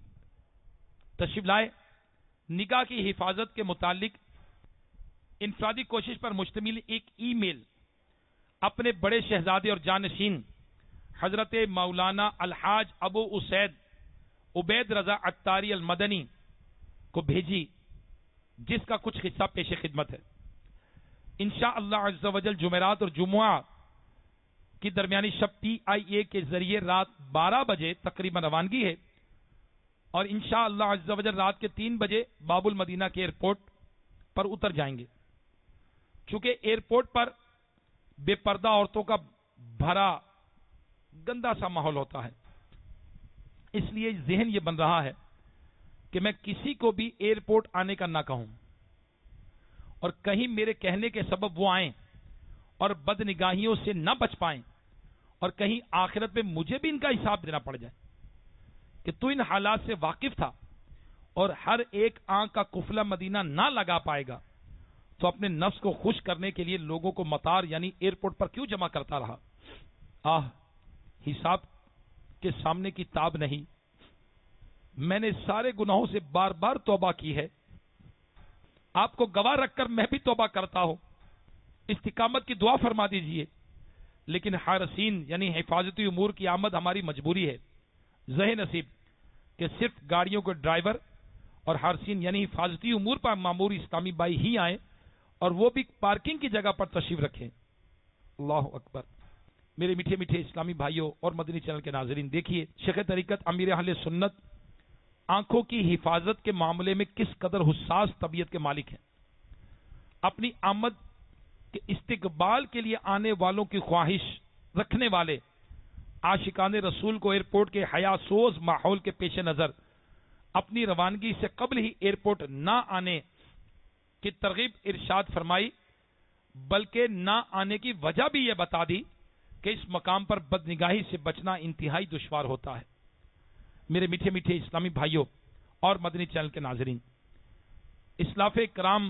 तशरीफ लाए, निगाह की हिफाजत के मुतालिक इनफरादी कोशिश पर मुश्तमिल एक ई मेल अपने बड़े शहजादे और जानशीन हजरत मौलाना अलहाज अबू उसैद उबैद रजा अत्तारी अल मदनी को भेजी, जिसका कुछ हिस्सा पेश खिदमत है। इंशा अल्लाह अज़्ज़ा वजल जुमेरात और जुमुआ की दरमियानी शब टी आई ए के जरिए रात बारह बजे तकरीबन रवानगी है और इंशा अल्लाह अज़्ज़ा वजल रात के तीन बजे बाबुल मदीना के एयरपोर्ट पर उतर जाएंगे। चूंकि एयरपोर्ट पर बेपर्दा औरतों का भरा गंदा सा माहौल होता है, इसलिए जहन ये बन रहा है कि मैं किसी को भी एयरपोर्ट आने का ना कहूं और कहीं मेरे कहने के सबब वो आए और बदनिगाहियों से ना बच पाएं और कहीं आखिरत में मुझे भी इनका हिसाब देना पड़ जाए कि तू इन हालात से वाकिफ था और हर एक आंख का कुफला मदीना ना लगा पाएगा, तो अपने नफ्स को खुश करने के लिए लोगों को मतार यानी एयरपोर्ट पर क्यों जमा करता रहा। आह, हिसाब के सामने की ताब नहीं। मैंने सारे गुनाहों से बार बार तौबा की है, आपको गवाह रखकर मैं भी तौबा करता हूं। इस्तिकामत की दुआ फरमा दीजिए, लेकिन हारसीन यानी हिफाजती उमूर की आमद हमारी मजबूरी है। ज़हे नसीब कि सिर्फ गाड़ियों के ड्राइवर और हारसीन यानी हिफाजती उमूर पर मामूर इस्लामी भाई ही आए और वो भी पार्किंग की जगह पर तशरीफ रखें। अल्लाह अकबर। मेरे मीठे मीठे इस्लामी भाइयों और मदनी चैनल के नाजरीन, देखिए शेख तरीकत अमीर अहले सुन्नत आंखों की हिफाजत के मामले में किस कदर हुस्सास तबीयत के मालिक हैं। अपनी आमद के इस्तिकबाल के लिए आने वालों की ख्वाहिश रखने वाले आशिकाने रसूल को एयरपोर्ट के हयासोज माहौल के पेश नजर अपनी रवानगी से कबल ही एयरपोर्ट ना आने की तरगीब इरशाद फरमाई, बल्कि ना आने की वजह भी यह बता दी कि इस मकाम पर बदनिगाही से बचना इंतहाई दुश्वार होता है। मेरे मीठे मीठे इस्लामी भाइयों और मदनी चैनल के नाजरीन, इस्लाफ़े कराम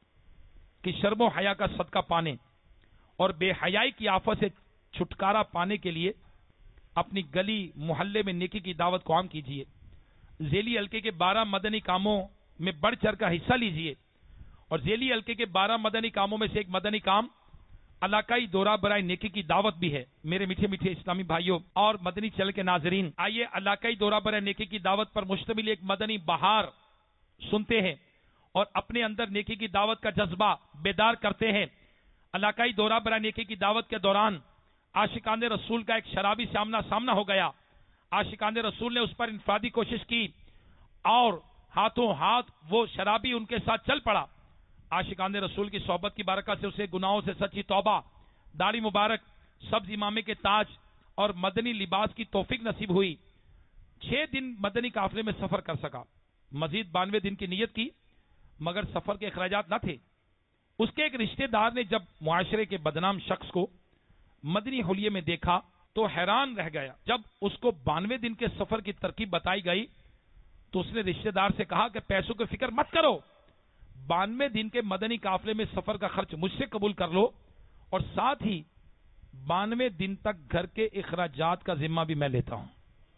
की शर्म हया का सदका पाने और बेहयाई की आफत से छुटकारा पाने के लिए अपनी गली मोहल्ले में नेकी की दावत को आम कीजिए। जेली हल्के के बारह मदनी कामों में बढ़ चढ़ कर हिस्सा लीजिए और जेली हल्के के बारह मदनी कामों में से एक मदनी काम इलाकाई दौरा बराए नेकी की दावत भी है। मेरे मीठे मीठे इस्लामी भाइयों और मदनी चैनल के नाजरीन, आइए इलाकाई दौरा बराए नेकी की दावत पर मुश्तमिल एक मदनी बहार सुनते हैं और अपने अंदर नेकी की दावत का जज्बा बेदार करते हैं। इलाकाई दौरा बराए नेकी की दावत के दौरान आशिकाने रसूल का एक शराबी से आमना सामना हो गया। आशिकाने रसूल ने उस पर इंफरादी कोशिश की और हाथों हाथ वो शराबी उनके साथ चल पड़ा। आशिकाने रसूल की सोहबत की बरकत से उसे गुनाहों से सच्ची तौबा, दाढ़ी मुबारक, सब्ज इमामे के ताज और मदनी लिबास की तौफीक नसीब हुई। छह दिन मदनी काफिले में सफर कर सका। मजीद बानवे दिन की नीयत की, मगर सफर के अखराजात न थे। उसके एक रिश्तेदार ने जब मुआशरे के बदनाम शख्स को मदनी हुलिये में देखा तो हैरान रह गया। जब उसको बानवे दिन के सफर की तरकीब बताई गई तो उसने रिश्तेदार से कहा कि पैसों की फिक्र मत करो, बानवे दिन के मदनी काफिले में सफर का खर्च मुझसे कबूल कर लो और साथ ही बानवे दिन तक घर के इखराजात का जिम्मा भी मैं लेता हूं।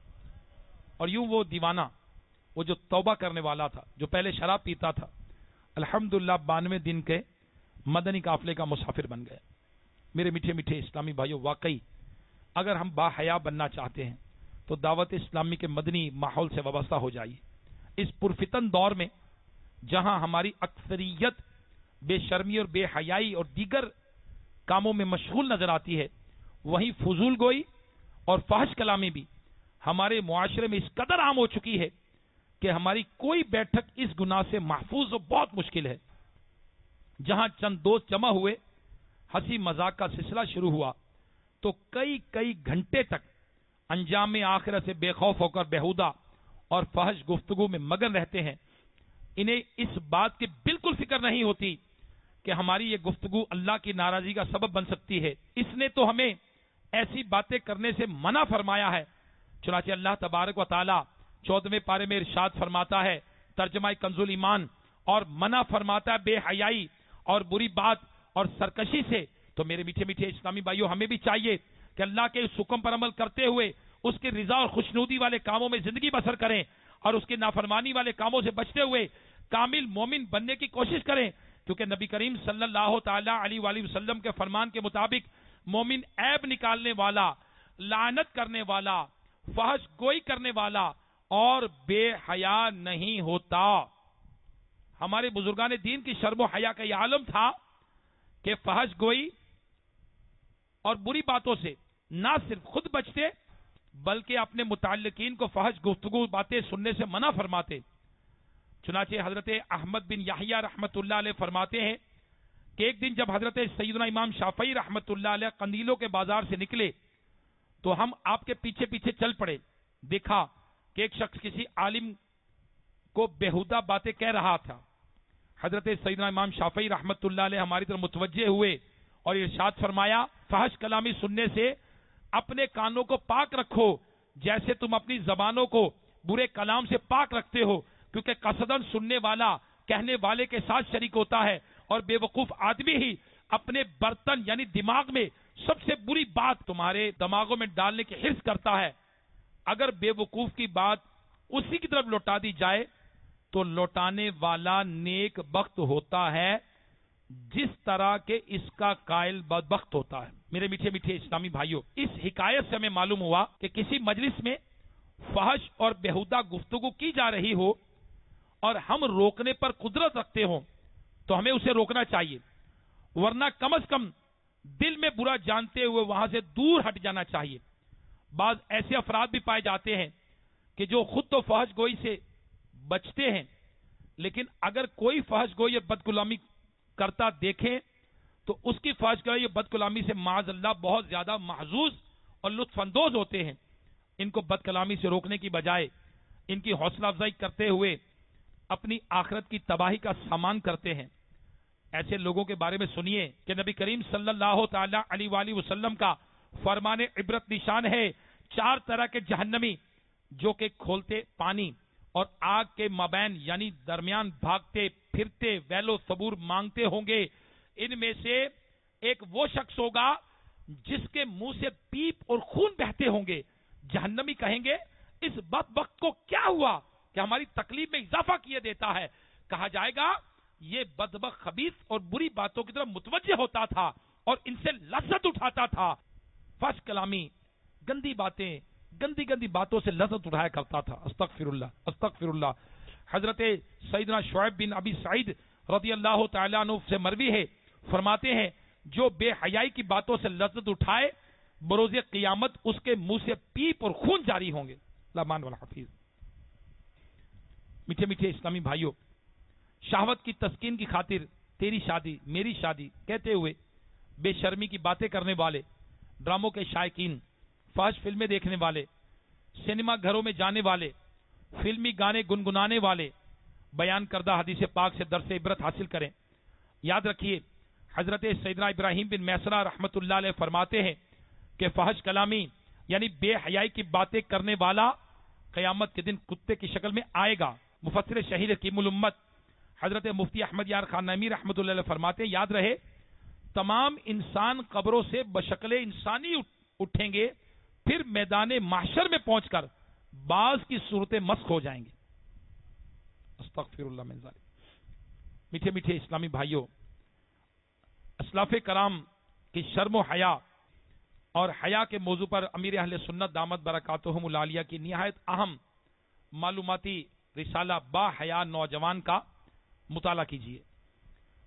और यूं वो दीवाना, वो जो तौबा करने वाला था, जो पहले शराब पीता था, अल्हम्दुलिल्लाह बानवे दिन के मदनी काफिले का मुसाफिर बन गया। मेरे मीठे मीठे इस्लामी भाइयों, वाकई अगर हम बाहया बनना चाहते हैं तो दावत इस्लामी के मदनी माहौल से वाबस्ता हो जाइए। इस पुरफितन दौर में जहां हमारी अक्सरियत بے شرمی اور بے حیائی اور دیگر کاموں میں مشغول نظر آتی ہے، وہیں فضول گوئی اور فحش کلامی بھی ہمارے معاشرے میں اس قدر عام ہو چکی ہے کہ ہماری کوئی بیٹھک اس گناہ سے محفوظ و بہت مشکل ہے۔ جہاں چند دوست جمع ہوئے، ہنسی مذاق کا سلسلہ شروع ہوا تو کئی کئی گھنٹے تک انجام آخرت سے بے خوف ہو کر بیہودہ اور فحش گفتگو میں مگن رہتے ہیں۔ انہیں اس بات کی بالکل فکر نہیں ہوتی کہ ہماری یہ گفتگو اللہ کی ناراضی کا سبب بن سکتی ہے۔ اس نے تو ہمیں ایسی باتیں کرنے سے منع فرمایا ہے۔ چنانچہ اللہ تبارک و تعالی چودھویں پارے میں ارشاد فرماتا ہے، ترجمہ کنز ایمان، اور منع فرماتا ہے بے حیائی اور بری بات اور سرکشی سے۔ تو میرے میٹھے میٹھے اسلامی بھائیوں، ہمیں بھی چاہیے کہ اللہ کے اس حکم پر عمل کرتے ہوئے اس کی رضا اور خوشنودی والے کاموں میں زندگی بسر کریں، اور اس کی نافرمانی والے کاموں سے بچتے ہوئے کامل مومن بننے کی کوشش کریں، کیونکہ نبی کریم صلی اللہ تعالی علیہ وآلہ وسلم کے فرمان کے مطابق مومن عیب نکالنے والا، لعنت کرنے والا، فحش گوئی کرنے والا اور بے حیا نہیں ہوتا۔ ہمارے بزرگان دین کی شرم و حیا کا یہ عالم تھا کہ فحش گوئی اور بری باتوں سے نہ صرف خود بچتے بلکہ اپنے متعلقین کو فحش گفتگو باتیں سننے سے منع فرماتے۔ چنانچہ حضرت احمد بن یحییٰ رحمت اللہ علیہ فرماتے ہیں کہ ایک دن جب حضرت سیدنا امام شافعی رحمت اللہ علیہ قندیلوں کے بازار سے نکلے تو ہم آپ کے پیچھے پیچھے چل پڑے۔ دیکھا کہ ایک شخص کسی عالم کو بیہودہ باتیں کہہ رہا تھا۔ حضرت سیدنا امام شافعی رحمت اللہ علیہ ہماری طرف متوجہ ہوئے اور ارشاد فرمایا، فحش کلامی سننے سے اپنے کانوں کو پاک رکھو جیسے تم اپنی زبانوں کو برے کلام سے پاک رکھتے ہو، کیونکہ قصدن سننے والا کہنے والے کے ساتھ شریک ہوتا ہے، اور بے وقوف آدمی ہی اپنے برتن یعنی دماغ میں سب سے بری بات تمہارے دماغوں میں ڈالنے کی حرص کرتا ہے۔ اگر بے وقوف کی بات اسی کی طرف لوٹا دی جائے تو لوٹانے والا نیک بخت ہوتا ہے جس طرح کے اس کا قائل بدبخت ہوتا ہے۔ میرے میٹھے میٹھے اسلامی بھائیوں، اس حکایت سے ہمیں معلوم ہوا کہ کسی مجلس میں فحش اور بیہودہ گفتگو کی جا رہی ہو اور ہم روکنے پر قدرت رکھتے ہوں تو ہمیں اسے روکنا چاہیے، ورنہ کم از کم دل میں برا جانتے ہوئے وہاں سے دور ہٹ جانا چاہیے۔ بعض ایسے افراد بھی پائے جاتے ہیں کہ جو خود تو فحش گوئی سے بچتے ہیں، لیکن اگر کوئی فحش گوئی اور بدکلامی کرتا دیکھیں تو اس کی فحش گوئی اور بدکلامی سے معاذ اللہ بہت زیادہ محظوظ اور لطف اندوز ہوتے ہیں۔ ان کو بدکلامی سے روکنے کی بجائے ان کی حوصلہ افزائی کرتے ہوئے اپنی آخرت کی تباہی کا سامان کرتے ہیں۔ ایسے لوگوں کے بارے میں سنیے کہ نبی کریم صلی اللہ تعالی علیہ وآلہ وسلم کا فرمان عبرت نشان ہے، چار طرح کے جہنمی جو کہ کھولتے پانی اور آگ کے مابین یعنی درمیان بھاگتے پھرتے ویل و ثبور مانگتے ہوں گے۔ ان میں سے ایک وہ شخص ہوگا جس کے منہ سے پیپ اور خون بہتے ہوں گے۔ جہنمی کہیں گے، اس بدبخت کو کیا ہوا کہ ہماری تکلیف میں اضافہ کیے دیتا ہے؟ کہا جائے گا، یہ بدبخت خبیث اور بری باتوں کی طرف متوجہ ہوتا تھا اور ان سے لذت اٹھاتا تھا۔ فحش کلامی، گندی باتیں، گندی گندی باتوں سے لذت اٹھایا کرتا تھا۔ استغفر اللہ استغفر اللہ۔ حضرت سیدنا شعیب بن ابی سعید رضی اللہ تعالیٰ عنہ سے مروی ہے، فرماتے ہیں جو بے حیائی کی باتوں سے لذت اٹھائے بروز قیامت اس کے منہ سے پیپ اور خون جاری ہوں گے۔ لامان والا حفیظ۔ میٹھے میٹھے اسلامی بھائیوں، شہوت کی تسکین کی خاطر تیری شادی میری شادی کہتے ہوئے بے شرمی کی باتیں کرنے والے، ڈراموں کے شائقین، فحش فلمیں دیکھنے والے، سینما گھروں میں جانے والے، فلمی گانے گنگنانے والے بیان کردہ حدیث پاک سے درس عبرت حاصل کریں۔ یاد رکھیے، حضرت سیدنا ابراہیم بن میسرہ رحمت اللہ علیہ فرماتے ہیں کہ فحش کلامی یعنی بے حیائی کی باتیں کرنے والا قیامت کے دن کتے کی شکل میں آئے گا۔ مفسر شہید حکیم الامت حضرت مفتی احمد یار خان نعیمی رحمت اللہ علیہ فرماتے ہیں، یاد رہے تمام انسان قبروں سے بشکل انسانی اٹھیں گے، پھر میدان محشر میں پہنچ کر بعض کی صورتیں مسخ ہو جائیں گے۔ استغفر اللہ من ذالک۔ میٹھے میٹھے اسلامی بھائیوں، اسلاف کرام کی شرم و حیا اور حیا کے موضوع پر امیر اہل سنت دامت برکاتہم العالیہ کی نہایت اہم معلوماتی رسالہ با حیا نوجوان کا مطالعہ کیجیے۔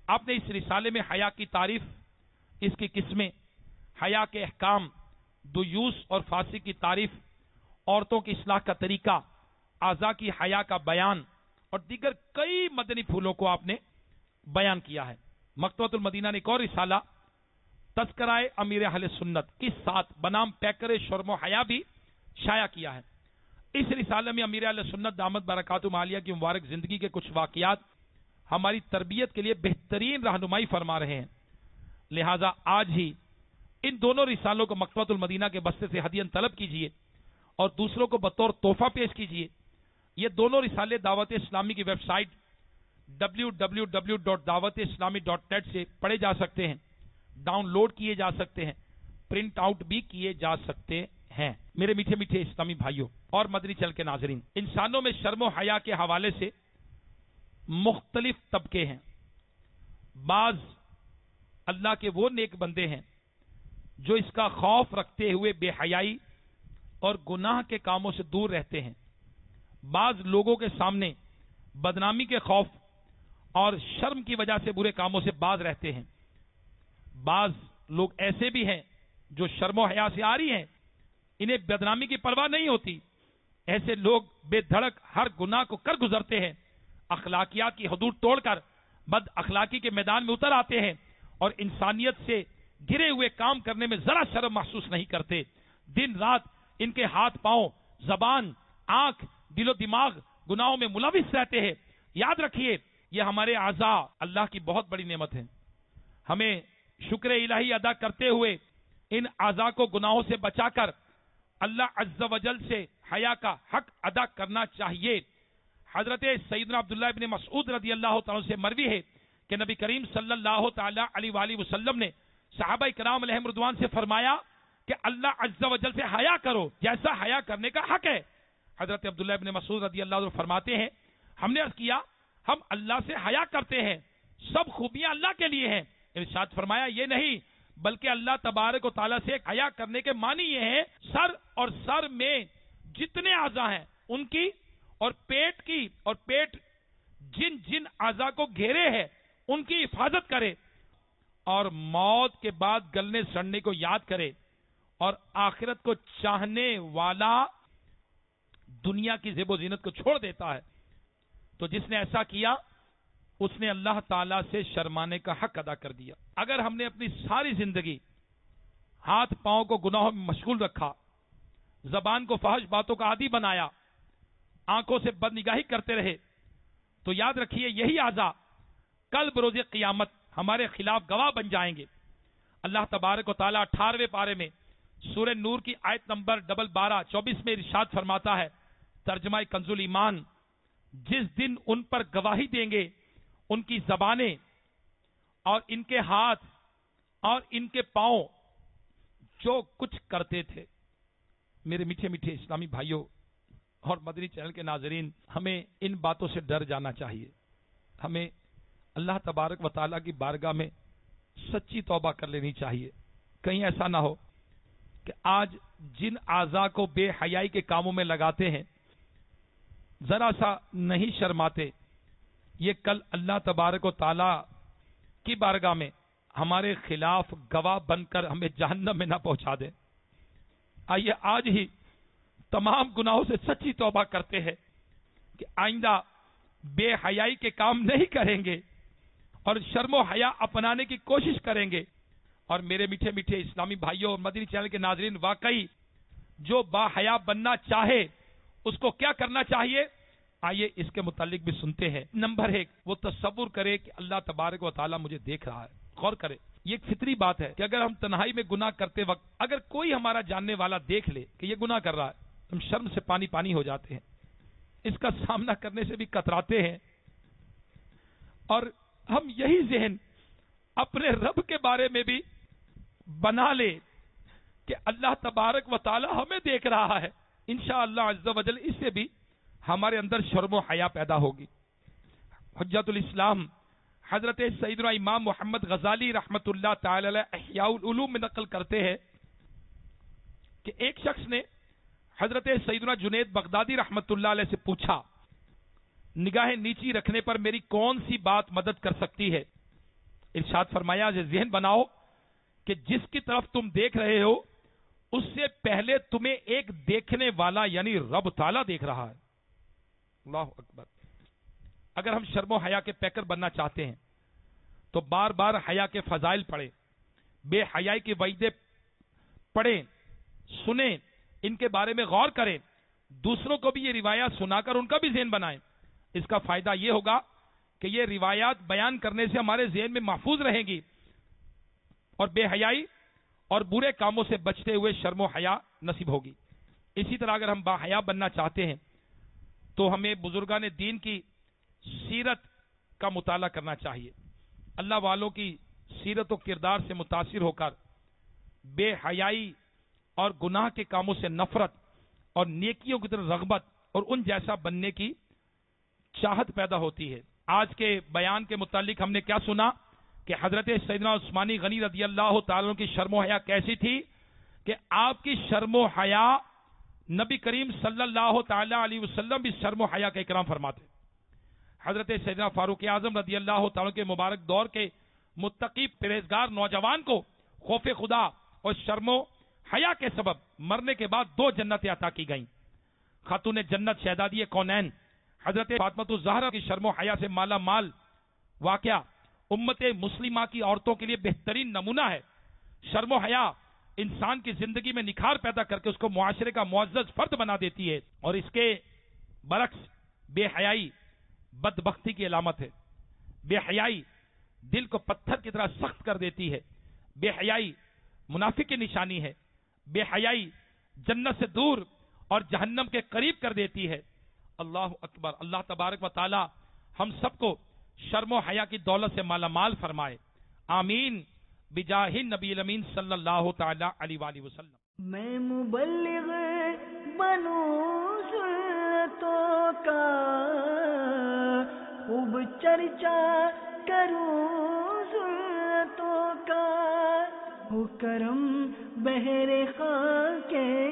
آپ نے اس رسالے میں حیا کی تعریف، اس کی قسمیں، حیا کے احکام، دیوس اور فاسق کی تعریف، عورتوں کی اصلاح کا طریقہ، اعضاء کی حیا کا بیان اور دیگر کئی مدنی پھولوں کو آپ نے بیان کیا ہے۔ مکتبۃ المدینہ نے ایک اور رسالہ تذکرہ امیر اہل سنت کے ساتھ بنام پیکر شرم و حیا بھی شائع کیا ہے۔ اس رسالے میں امیر اہل سنت دامت برکاتہم عالیہ کی مبارک زندگی کے کچھ واقعات ہماری تربیت کے لیے بہترین رہنمائی فرما رہے ہیں، لہذا آج ہی ان دونوں رسالوں کو مکتبۃ المدینہ کے بستے سے ہدیہ طلب کیجیے اور دوسروں کو بطور تحفہ پیش کیجیے۔ یہ دونوں رسالے دعوت اسلامی کی website W W W dot Dawat Islami dot net سے پڑھے جا سکتے ہیں، ڈاؤن لوڈ کیے جا سکتے ہیں، پرنٹ آؤٹ بھی کیے جا سکتے ہیں۔ میرے میٹھے میٹھے اسلامی بھائیوں اور مدنی چل کے ناظرین، انسانوں میں شرم و حیا کے حوالے سے مختلف طبقے ہیں۔ بعض اللہ کے وہ نیک بندے ہیں جو اس کا خوف رکھتے ہوئے بے حیائی اور گناہ کے کاموں سے دور رہتے ہیں۔ بعض لوگوں کے سامنے بدنامی کے خوف اور شرم کی وجہ سے برے کاموں سے باز رہتے ہیں۔ بعض لوگ ایسے بھی ہیں جو شرم و حیا سے آری ہیں، انہیں بدنامی کی پرواہ نہیں ہوتی۔ ایسے لوگ بے دھڑک ہر گناہ کو کر گزرتے ہیں، اخلاقیات کی حدود توڑ کر بد اخلاقی کے میدان میں اتر آتے ہیں اور انسانیت سے گرے ہوئے کام کرنے میں ذرا شرم محسوس نہیں کرتے۔ دن رات ان کے ہاتھ پاؤں، زبان، آنکھ، دل و دماغ گناہوں میں ملوث رہتے ہیں۔ یاد رکھیے، یہ ہمارے اعضاء اللہ کی بہت بڑی نعمت ہے۔ ہمیں شکر الہی ادا کرتے ہوئے ان اعضاء کو گناہوں سے بچا کر اللہ عز و جل سے حیا کا حق ادا کرنا چاہیے۔ حضرت سیدنا عبداللہ ابن مسعود رضی اللہ تعالیٰ سے مروی ہے کہ نبی کریم صلی اللہ تعالی علیہ وآلہ وسلم نے صحابہ کرام علیہم رضوان سے فرمایا کہ اللہ عز و جل سے حیا کرو جیسا حیا کرنے کا حق ہے۔ حضرت عبداللہ ابن مسعود رضی اللہ عنہ فرماتے ہیں، ہم نے عرض کیا ہم اللہ سے حیا کرتے ہیں، سب خوبیاں اللہ کے لیے ہیں۔ ارشاد فرمایا یہ نہیں بلکہ اللہ تبارک و تعالیٰ سے حیا کرنے کے معنی یہ ہے سر اور سر میں جتنے اعضاء ہیں ان کی اور پیٹ کی اور پیٹ جن جن اعضاء کو گھیرے ہے ان کی حفاظت کرے اور موت کے بعد گلنے سڑنے کو یاد کرے اور آخرت کو چاہنے والا دنیا کی زیب و زینت کو چھوڑ دیتا ہے۔ تو جس نے ایسا کیا اس نے اللہ تعالیٰ سے شرمانے کا حق ادا کر دیا۔ اگر ہم نے اپنی ساری زندگی ہاتھ پاؤں کو گناہوں میں مشغول رکھا، زبان کو فحش باتوں کا عادی بنایا، آنکھوں سے بد نگاہی کرتے رہے، تو یاد رکھیے یہی اعضاء کل بروز قیامت ہمارے خلاف گواہ بن جائیں گے۔ اللہ تبارک و تعالیٰ اٹھارہویں پارے میں سورہ نور کی آیت نمبر ڈبل بارہ چوبیس میں ارشاد فرماتا ہے، ترجمہ کنز ایمان، جس دن ان پر گواہی دیں گے ان کی زبانیں اور ان کے ہاتھ اور ان کے پاؤں جو کچھ کرتے تھے۔ میرے میٹھے میٹھے اسلامی بھائیوں اور مدنی چینل کے ناظرین، ہمیں ان باتوں سے ڈر جانا چاہیے۔ ہمیں اللہ تبارک و تعالیٰ کی بارگاہ میں سچی توبہ کر لینی چاہیے۔ کہیں ایسا نہ ہو کہ آج جن اعضاء کو بے حیائی کے کاموں میں لگاتے ہیں، ذرا سا نہیں شرماتے، یہ کل اللہ تبارک و تعالیٰ کی بارگاہ میں ہمارے خلاف گواہ بن کر ہمیں جہنم میں نہ پہنچا دیں۔ آئیے آج ہی تمام گناہوں سے سچی توبہ کرتے ہیں کہ آئندہ بے حیائی کے کام نہیں کریں گے اور شرم و حیا اپنانے کی کوشش کریں گے۔ اور میرے میٹھے میٹھے اسلامی بھائیوں اور مدنی چینل کے ناظرین، واقعی جو با حیا بننا چاہے اس کو کیا کرنا چاہیے؟ آئیے اس کے متعلق بھی سنتے ہیں۔ نمبر ایک، وہ تصور کرے کہ اللہ تبارک و تعالیٰ مجھے دیکھ رہا ہے۔ غور کرے، یہ ایک فطری بات ہے کہ اگر ہم تنہائی میں گناہ کرتے وقت اگر کوئی ہمارا جاننے والا دیکھ لے کہ یہ گناہ کر رہا ہے، ہم شرم سے پانی پانی ہو جاتے ہیں، اس کا سامنا کرنے سے بھی کتراتے ہیں، اور ہم یہی ذہن اپنے رب کے بارے میں بھی بنا لے کہ اللہ تبارک و تعالی ہمیں دیکھ رہا ہے، انشاءاللہ عز و جل اس سے بھی ہمارے اندر شرم و حیا پیدا ہوگی۔ حجت الاسلام حضرت سیدنا امام محمد غزالی رحمت اللہ تعالی علیہ احیاء العلوم میں نقل کرتے ہیں کہ ایک شخص نے حضرت سیدنا جنید بغدادی رحمت اللہ علیہ سے پوچھا، نگاہ نیچی رکھنے پر میری کون سی بات مدد کر سکتی ہے؟ ارشاد فرمایا کہ ذہن بناؤ کہ جس کی طرف تم دیکھ رہے ہو اس سے پہلے تمہیں ایک دیکھنے والا یعنی رب تعالیٰ دیکھ رہا ہے. اللہ اکبر. اگر ہم شرم و حیا کے پیکر بننا چاہتے ہیں تو بار بار حیا کے فضائل پڑھیں، بے حیائی کی وعیدیں پڑھیں، سنیں، ان کے بارے میں غور کریں، دوسروں کو بھی یہ روایات سنا کر ان کا بھی ذہن بنائیں. اس کا فائدہ یہ ہوگا کہ یہ روایات بیان کرنے سے ہمارے ذہن میں محفوظ رہیں گی اور بے حیائی اور برے کاموں سے بچتے ہوئے شرم و حیا نصیب ہوگی. اسی طرح اگر ہم با حیا بننا چاہتے ہیں تو ہمیں بزرگان دین کی سیرت کا مطالعہ کرنا چاہیے. اللہ والوں کی سیرت و کردار سے متاثر ہو کر بے حیائی اور گناہ کے کاموں سے نفرت اور نیکیوں کی طرف رغبت اور ان جیسا بننے کی چاہت پیدا ہوتی ہے. آج کے بیان کے متعلق ہم نے کیا سنا کہ حضرت سیدنا عثمانی غنی رضی اللہ تعالیٰ کی شرم و حیا کیسی تھی کہ آپ کی شرم و حیا نبی کریم صلی اللہ تعالی علیہ وسلم بھی شرم و حیا کا اکرام فرماتے. حضرت سیدنا فاروق اعظم رضی اللہ تعالیٰ کے مبارک دور کے متقی پرہیزگار نوجوان کو خوف خدا اور شرم و حیا کے سبب مرنے کے بعد دو جنتیں عطا کی گئیں. خاتون جنت شہزادی کونین حضرت فاطمہ الزہرا کی شرم و حیا سے مالا مال واقعہ امت مسلمہ کی عورتوں کے لیے بہترین نمونہ ہے. شرم و حیا انسان کی زندگی میں نکھار پیدا کر کے اس کو معاشرے کا معزز فرد بنا دیتی ہے، اور اس کے برعکس بے حیائی بدبختی کی علامت ہے. بے حیائی دل کو پتھر کی طرح سخت کر دیتی ہے. بے حیائی منافق کی نشانی ہے. بے حیائی جنت سے دور اور جہنم کے قریب کر دیتی ہے. اللہ اکبر. اللہ تبارک و تعالی ہم سب کو شرم و حیا کی دولت سے مالا مال فرمائے. آمین بجاہ نبی الامین صلی اللہ تعالی علیہ وآلہ وسلم. میں مبلغ بنوں سنتوں کا خوب چرچا کروں سنتوں کا، ہو کرم بہر خاک